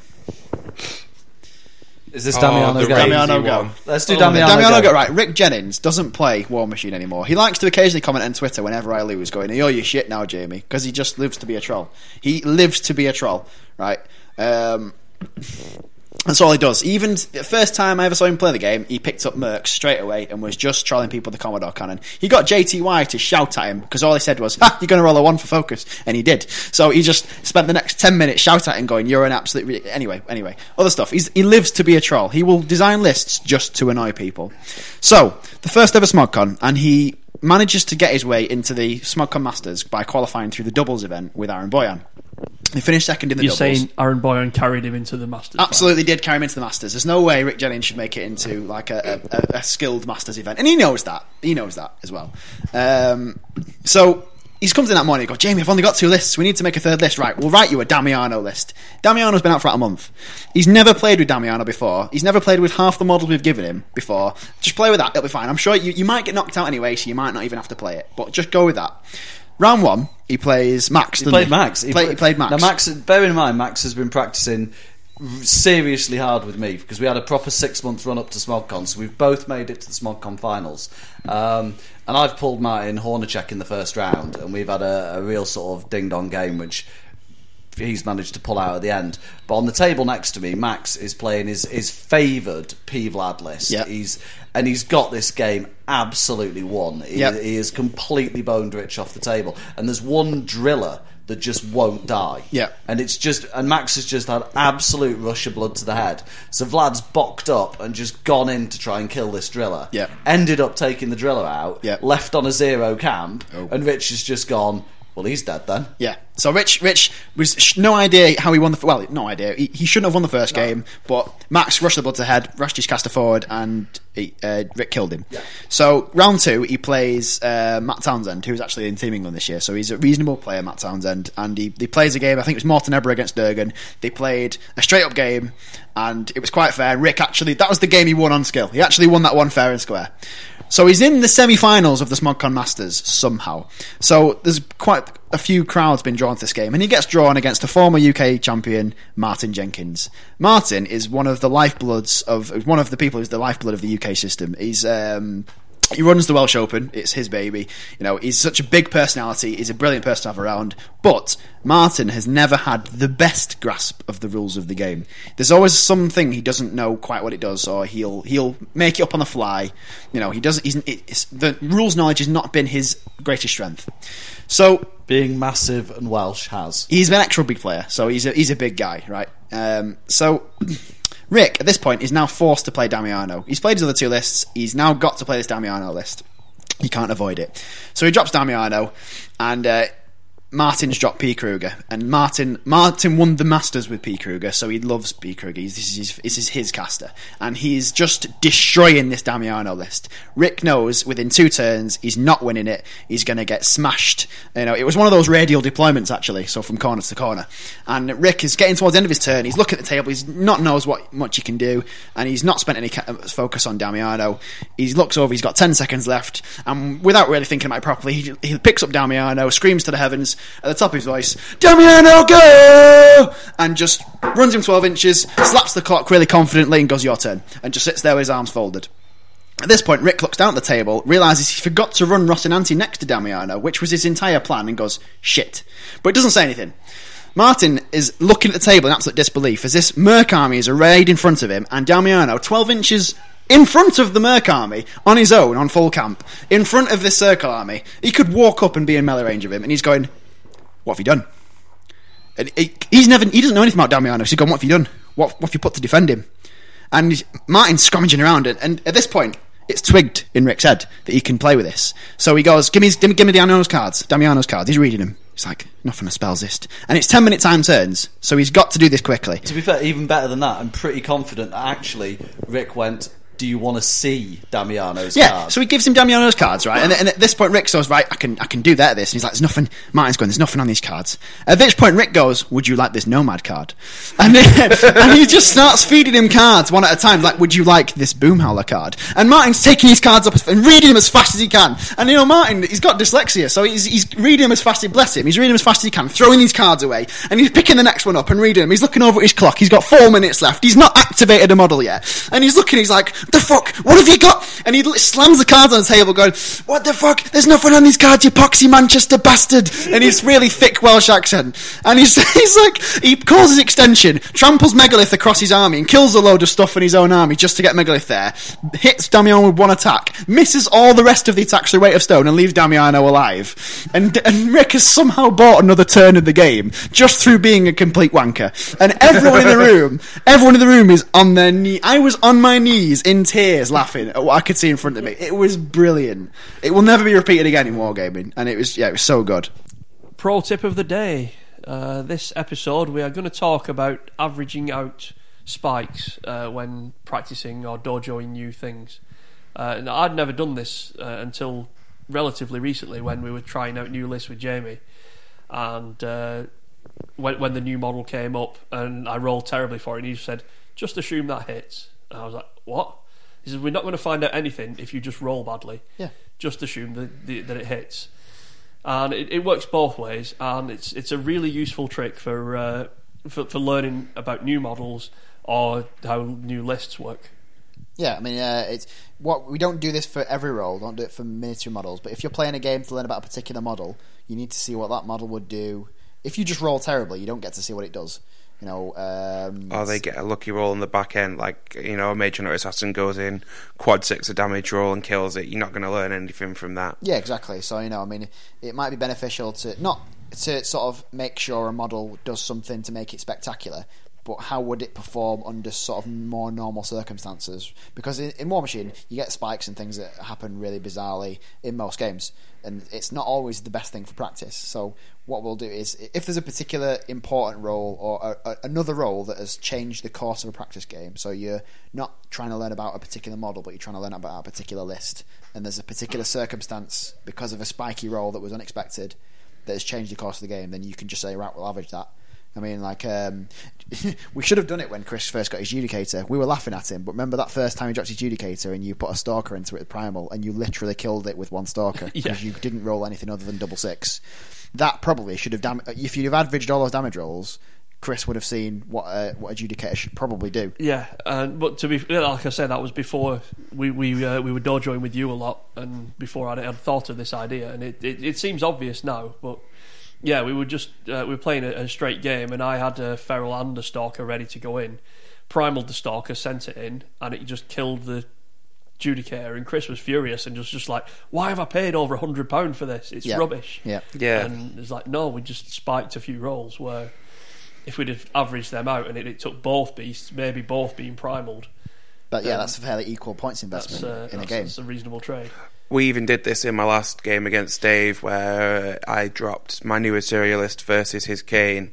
Is this Damiano Go? Damiano Go. Let's do Damiano Go. Right, Rick Jennings doesn't play War Machine anymore. He likes to occasionally comment on Twitter whenever I lose, going, "Oh, you're shit now, Jamie," because he just lives to be a troll. He lives to be a troll, right? That's all he does. Even the first time I ever saw him play the game, he picked up Mercs straight away and was just trolling people with the Commodore cannon. He got JTY to shout at him because all he said was, you're going to roll a 1 for focus. And he did. So he just spent the next 10 minutes shouting at him going, you're an absolute... Anyway. Other stuff. He lives to be a troll. He will design lists just to annoy people. So, the first ever SmogCon, and he manages to get his way into the SmogCon Masters by qualifying through the doubles event with Aaron Boyan. He finished second in the doubles. You're saying Aaron Boyan carried him into the Masters? Absolutely did carry him into the Masters. There's no way Rick Jennings should make it into like a skilled Masters event. And he knows that. He knows that as well. So he comes in that morning and goes, Jamie, I've only got 2 lists. We need to make a 3rd list. Right, we'll write you a Damiano list. Damiano's been out for about a month. He's never played with Damiano before. He's never played with half the models we've given him before. Just play with that. It'll be fine. I'm sure you might get knocked out anyway, so you might not even have to play it. But just go with that. Round 1, he plays Max. He played Max. He played Max. Now, Max, bear in mind, Max has been practicing seriously hard with me because we had a proper 6-month run up to SmogCon, so we've both made it to the SmogCon finals. And I've pulled Martin Hornacek in the first round, and we've had a real sort of ding-dong game, which he's managed to pull out at the end. But on the table next to me, Max is playing his favoured P Vlad list. Yep. He's got this game absolutely won. He is completely boned Rich off the table. And there's one driller that just won't die. Yeah. And Max has just had absolute rush of blood to the head. So Vlad's bocked up and just gone in to try and kill this driller. Yeah. Ended up taking the driller out. Yeah. Left on a 0 camp. Oh. And Rich has just gone, well, he's dead then. Yeah. So Rich was no idea how he won no idea. He shouldn't have won the first game, but Max rushed the blood to head, rushed his caster forward, and Rick killed him. Yeah. So round 2, he plays Matt Townsend, who's actually in Team England this year. So he's a reasonable player, Matt Townsend, and he plays a game. I think it was Morten Ebra against Durgan. They played a straight up game, and it was quite fair. Rick that was the game he won on skill. He actually won that one fair and square. So he's in the semi-finals of the SmogCon Masters somehow. So there's quite a few crowds been drawn to this game, and he gets drawn against a former UK champion, Martin Jenkins. Martin is one of the people who's the lifeblood of the UK system. He runs the Welsh Open. It's his baby. He's such a big personality. He's a brilliant person to have around. But Martin has never had the best grasp of the rules of the game. There's always something he doesn't know quite what it does, or he'll make it up on the fly. The rules knowledge has not been his greatest strength. So being massive and Welsh has. He's an ex-rugby player, so he's a big guy, right? So Rick, at this point, is now forced to play Damiano. He's played his other 2 lists. He's now got to play this Damiano list. He can't avoid it. So he drops Damiano, and Martin's dropped P. Kruger. And Martin won the Masters with P. Kruger, so he loves P. Kruger. This is his caster. And he's just destroying this Damiano list. Rick knows within 2 turns he's not winning it. He's going to get smashed. It was one of those radial deployments, actually, so from corner to corner. And Rick is getting towards the end of his turn. He's looking at the table. He's not knows what much he can do, and he's not spent any focus on Damiano. He looks over. He's got 10 seconds left, and without really thinking about it properly, he picks up Damiano, screams to the heavens at the top of his voice, Damiano, go! And just runs him 12 inches, slaps the clock really confidently, and goes, your turn, and just sits there with his arms folded. At this point, Rick looks down at the table, realises he forgot to run Rocinante next to Damiano, which was his entire plan, and goes, shit. But he doesn't say anything. Martin is looking at the table in absolute disbelief as this Merc army is arrayed in front of him, and Damiano, 12 inches in front of the Merc army, on his own, on full camp, in front of this Circle army. He could walk up and be in melee range of him, and he's going, what have you done? And he doesn't know anything about Damiano, so he's going, what have you done? What have you put to defend him? And Martin's scrummaging around it, and at this point, it's twigged in Rick's head that he can play with this. So he goes, give me Damiano's cards. He's reading them. He's like, nothing, a spells list. And it's 10-minute time turns, so he's got to do this quickly. To be fair, even better than that, I'm pretty confident that actually Rick went, do you want to see Damiano's cards? Yeah, so he gives him Damiano's cards, right? And at this point, Rick goes, right, I can do that at this. And he's like, there's nothing. Martin's going, there's nothing on these cards. At which point, Rick goes, would you like this Nomad card? And he just starts feeding him cards one at a time, like, would you like this Boomhowler card? And Martin's taking his cards up and reading them as fast as he can. And Martin, he's got dyslexia, so he's reading them as fast as, bless him, he's reading them as fast as he can, throwing these cards away, and he's picking the next one up and reading them. He's looking over at his clock. He's got 4 minutes left. He's not activated a model yet. And he's looking, he's like, the fuck? What have you got? And he slams the cards on the table going, what the fuck? There's nothing on these cards, you poxy Manchester bastard. And he's really thick Welsh accent. And he's like, he calls his extension, tramples Megalith across his army and kills a load of stuff in his own army just to get Megalith there, hits Damiano with one attack, misses all the rest of the attacks through Weight of Stone and leaves Damiano alive. And Rick has somehow bought another turn in the game just through being a complete wanker. And everyone in the room is on their knee. I was on my knees in tears laughing at what I could see in front of me. It was brilliant. It will never be repeated again in Wargaming, and it was so good. Pro tip of the day. This episode we are going to talk about averaging out spikes when practicing or dojoing new things. And I'd never done this until relatively recently when we were trying out new lists with Jamie, and when the new model came up and I rolled terribly for it, and he said, just assume that hits. And I was like, what? He said, we're not going to find out anything if you just roll badly. Yeah. Just assume that it hits. And it works both ways, and it's a really useful trick for learning about new models or how new lists work. Yeah, I mean, it's what we don't do this for every role. Don't do it for miniature models. But if you're playing a game to learn about a particular model, you need to see what that model would do. If you just roll terribly, you don't get to see what it does. You know, or they get a lucky roll in the back end, like, you know, a Mage Hunter Assassin goes in, quad 6 a damage roll and kills it. You're not going to learn anything from that. Yeah, exactly. So, you know, I mean, it might be beneficial to not to sort of make sure a model does something to make it spectacular, but how would it perform under sort of more normal circumstances? Because in War Machine, you get spikes and things that happen really bizarrely in most games, and it's not always the best thing for practice. So what we'll do is, if there's a particular important role or another role that has changed the course of a practice game, so you're not trying to learn about a particular model, but you're trying to learn about a particular list, and there's a particular circumstance because of a spiky roll that was unexpected that has changed the course of the game, then you can just say, right, we'll average that. I mean, like, we should have done it when Chris first got his Judicator. We were laughing at him, but remember that first time he dropped his Judicator and you put a Stalker into it with Primal and you literally killed it with one Stalker because you didn't roll anything other than 666. That probably should have if you'd have averaged all those damage rolls, Chris would have seen what a Judicator should probably do. Yeah, but to be like I said, that was before we were dojoing with you a lot, and before I had thought of this idea, and it seems obvious now, but. Yeah, we were playing a straight game, and I had a Feral and a Stalker ready to go in. Primaled the Stalker, sent it in, and it just killed the Judicator. And Chris was furious and just like, "Why have I paid over £100 for this? It's rubbish." Yeah. And it's like, no, we just spiked a few rolls where if we'd have averaged them out and it took both beasts, maybe both being primaled. But yeah, that's a fairly equal points investment in a game. That's a reasonable trade. We even did this in my last game against Dave, where I dropped my new Assyrialist versus his Kane,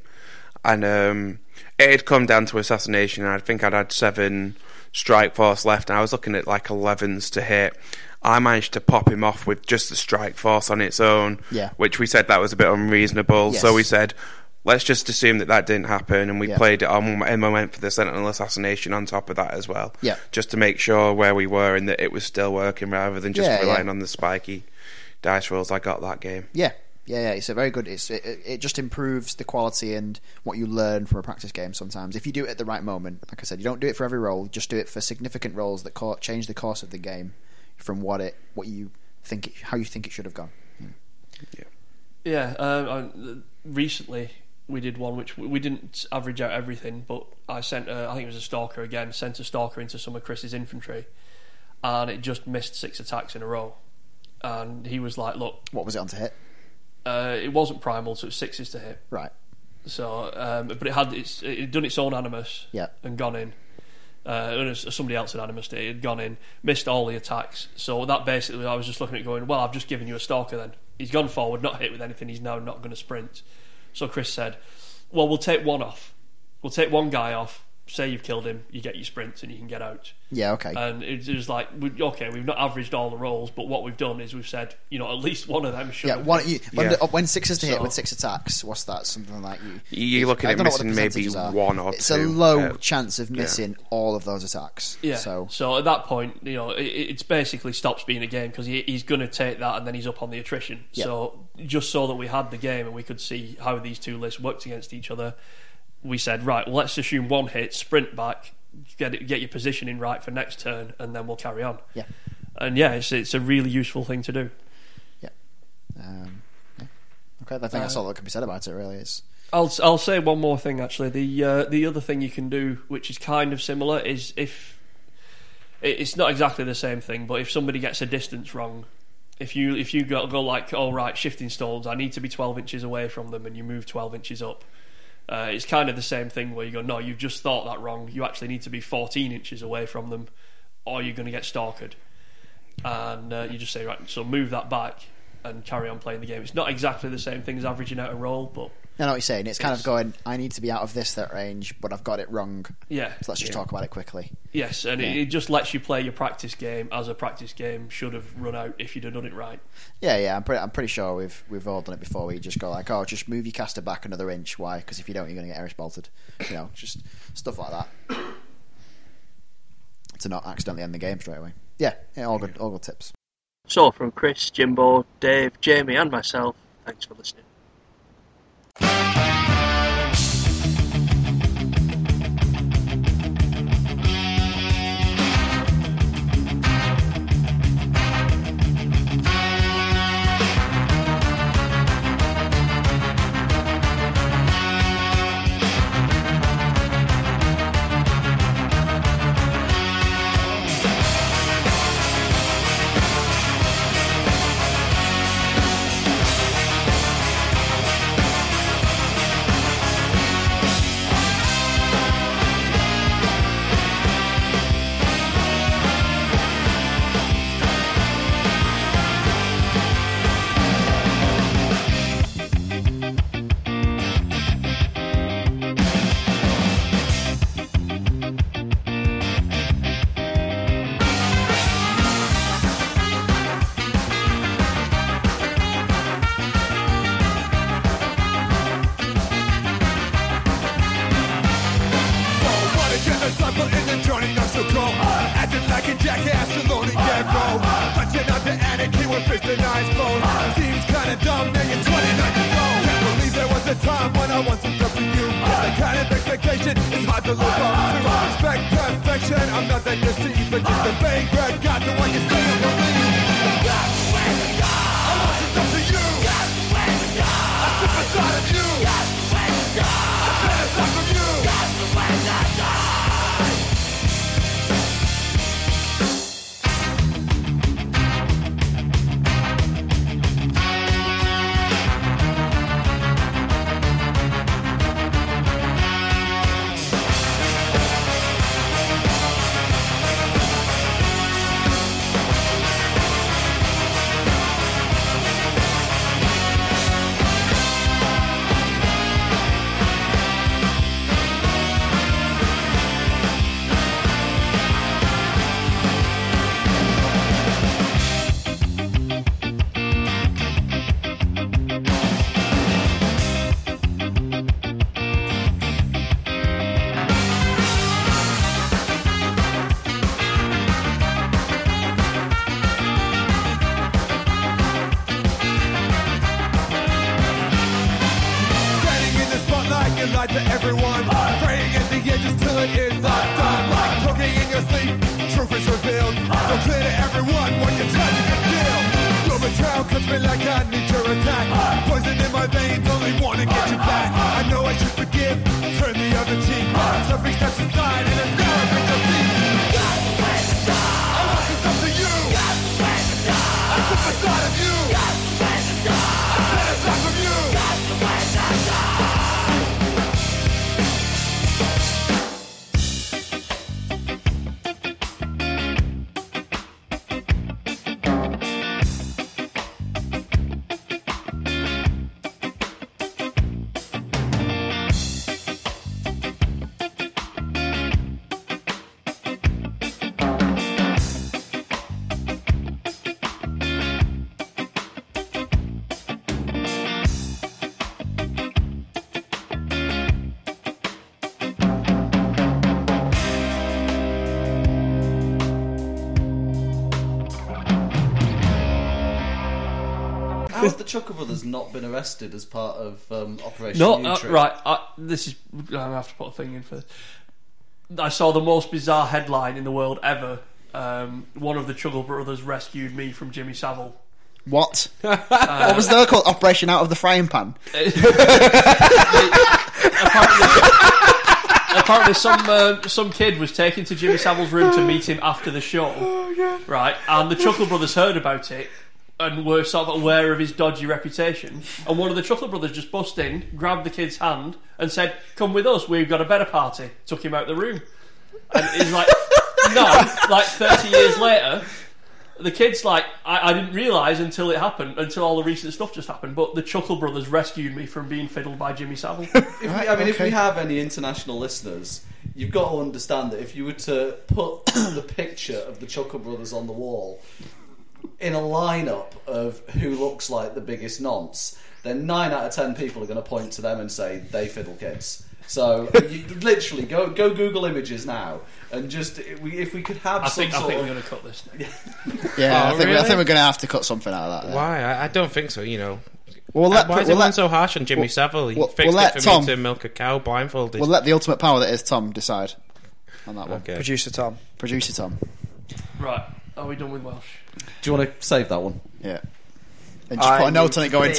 and it had come down to assassination, and I think I'd had 7 strike force left, and I was looking at like 11s to hit. I managed to pop him off with just the strike force on its own, which we said that was a bit unreasonable. Yes. So we said, let's just assume that didn't happen, and we played it on, and I went for the Sentinel Assassination on top of that as well, just to make sure where we were and that it was still working rather than just relying on the spiky dice rolls I got that game. Yeah, it's a very good. It just improves the quality and what you learn from a practice game. Sometimes, if you do it at the right moment, like I said, you don't do it for every roll. Just do it for significant rolls that change the course of the game from how you think it should have gone. Recently. We did one which we didn't average out everything, but I sent I think it was a Stalker again, sent a Stalker into some of Chris's infantry, and it just missed 6 attacks in a row, and he was like, look, what was it on to hit? It wasn't primal, so it was 6s to hit, right? So but it done its own animus and gone in, somebody else had animus, it had gone in, missed all the attacks. So that basically, I was just looking at it going, well, I've just given you a Stalker then. He's gone forward, not hit with anything, he's now not going to sprint. So Chris said, well, we'll take one off. We'll take one guy off. Say you've killed him, you get your sprints and you can get out. Yeah, okay. And it was like, we've not averaged all the rolls, but what we've done is we've said, at least one of them should have when 6s to hit with 6 attacks, what's that? Something like you're looking at missing maybe 1 or 2. It's a low chance of missing all of those attacks. Yeah. So at that point, it's basically stops being a game because he's going to take that and then he's up on the attrition. Yeah. So just so that we had the game and we could see how these two lists worked against each other, we said, right, well, let's assume one hit, sprint back, get your positioning right for next turn, and then we'll carry on. Yeah. And yeah, it's a really useful thing to do. Yeah. Okay, I think that's all that can be said about it. Really, is. I'll say one more thing actually. The other thing you can do, which is kind of similar, is if it's not exactly the same thing, but if somebody gets a distance wrong, if you go like, all right, shifting stones, I need to be 12 inches away from them, and you move 12 inches up. It's kind of the same thing where you go, no, you've just thought that wrong. You actually need to be 14 inches away from them, or you're going to get stalkered. And you just say, right, so move that back and carry on playing the game. It's not exactly the same thing as averaging out a roll, but I know what you're saying. It's kind of going, I need to be out of that range, but I've got it wrong. yeah. So let's just talk about it quickly. Yes, and it just lets you play your practice game as a practice game should have run out if you'd have done it right. Yeah. I'm pretty sure we've all done it before. We just go like, oh, just move your caster back another inch. Why? Because if you don't, you're going to get Eris bolted. Just stuff like that to not accidentally end the game straight away. Yeah, all good tips. So, from Chris, Jimbo, Dave, Jamie, and myself, thanks for listening. Acting like a jackass alone in get roll. Punching out the anarchy with fist and eyes closed. Seems kinda dumb, now you're 29 years old. Can't believe there was a time when I once looked up to you. The kind of expectation is hard to live up to. Expect perfection, I'm not that deceived, but just a vague regard to what you say and believe. That's the way to go. I want to talk to you. That's the way to go. I slip inside of you. That's the way to go. I fantasize from you. That's the way to go. To everyone, praying at the edges till it is all done. Like talking in your sleep, truth is revealed. So clear to everyone what you're trying to conceal. Your betrayal cuts me like I need your attack. Poison in my veins, only want to get you back. I know I should forgive, turn the other cheek. Something steps inside and it's now a big defeat. That's the way to go. I want to talk to you. That's the way to go. I slip inside of you. That's the way to go. I fantasize from you. That's the way to go. How have the Chucker Brothers not been arrested as part of Operation No, New Tree? right. This is. I have to put a thing in first. I saw the most bizarre headline in the world ever. One of the Chuggle brothers rescued me from Jimmy Savile. What? What was that called? Operation Out of the Frying Pan? Apparently some kid was taken to Jimmy Savile's room to meet him after the show, right? And the Chuckle Brothers heard about it and were sort of aware of his dodgy reputation. And one of the Chuckle Brothers just bust in, grabbed the kid's hand, and said, "Come with us, we've got a better party." Took him out the room. And he's like, no, like 30 years later, the kid's like, I didn't realise until it happened, until all the recent stuff just happened, but the Chuckle Brothers rescued me from being fiddled by Jimmy Savile. If we have any international listeners, you've got to understand that if you were to put the picture of the Chuckle Brothers on the wall in a lineup of who looks like the biggest nonce, then 9 out of 10 people are going to point to them and say they fiddle kids. So you literally go Google images now and just if we could have I think we're going to cut this now. Yeah, Oh, I think really? we're going to have to cut something out of that. Then. Why? I don't think so. You know. We'll let, Why is we'll everyone let, so harsh on Jimmy Savile? He we'll fixed let it for Tom- me to milk a cow blindfolded. we'll let the ultimate power that is Tom decide on that one. Okay. Producer Tom. Producer Tom. Right, are we done with Welsh? Do you want to save that one? Yeah. And just put a note on it going,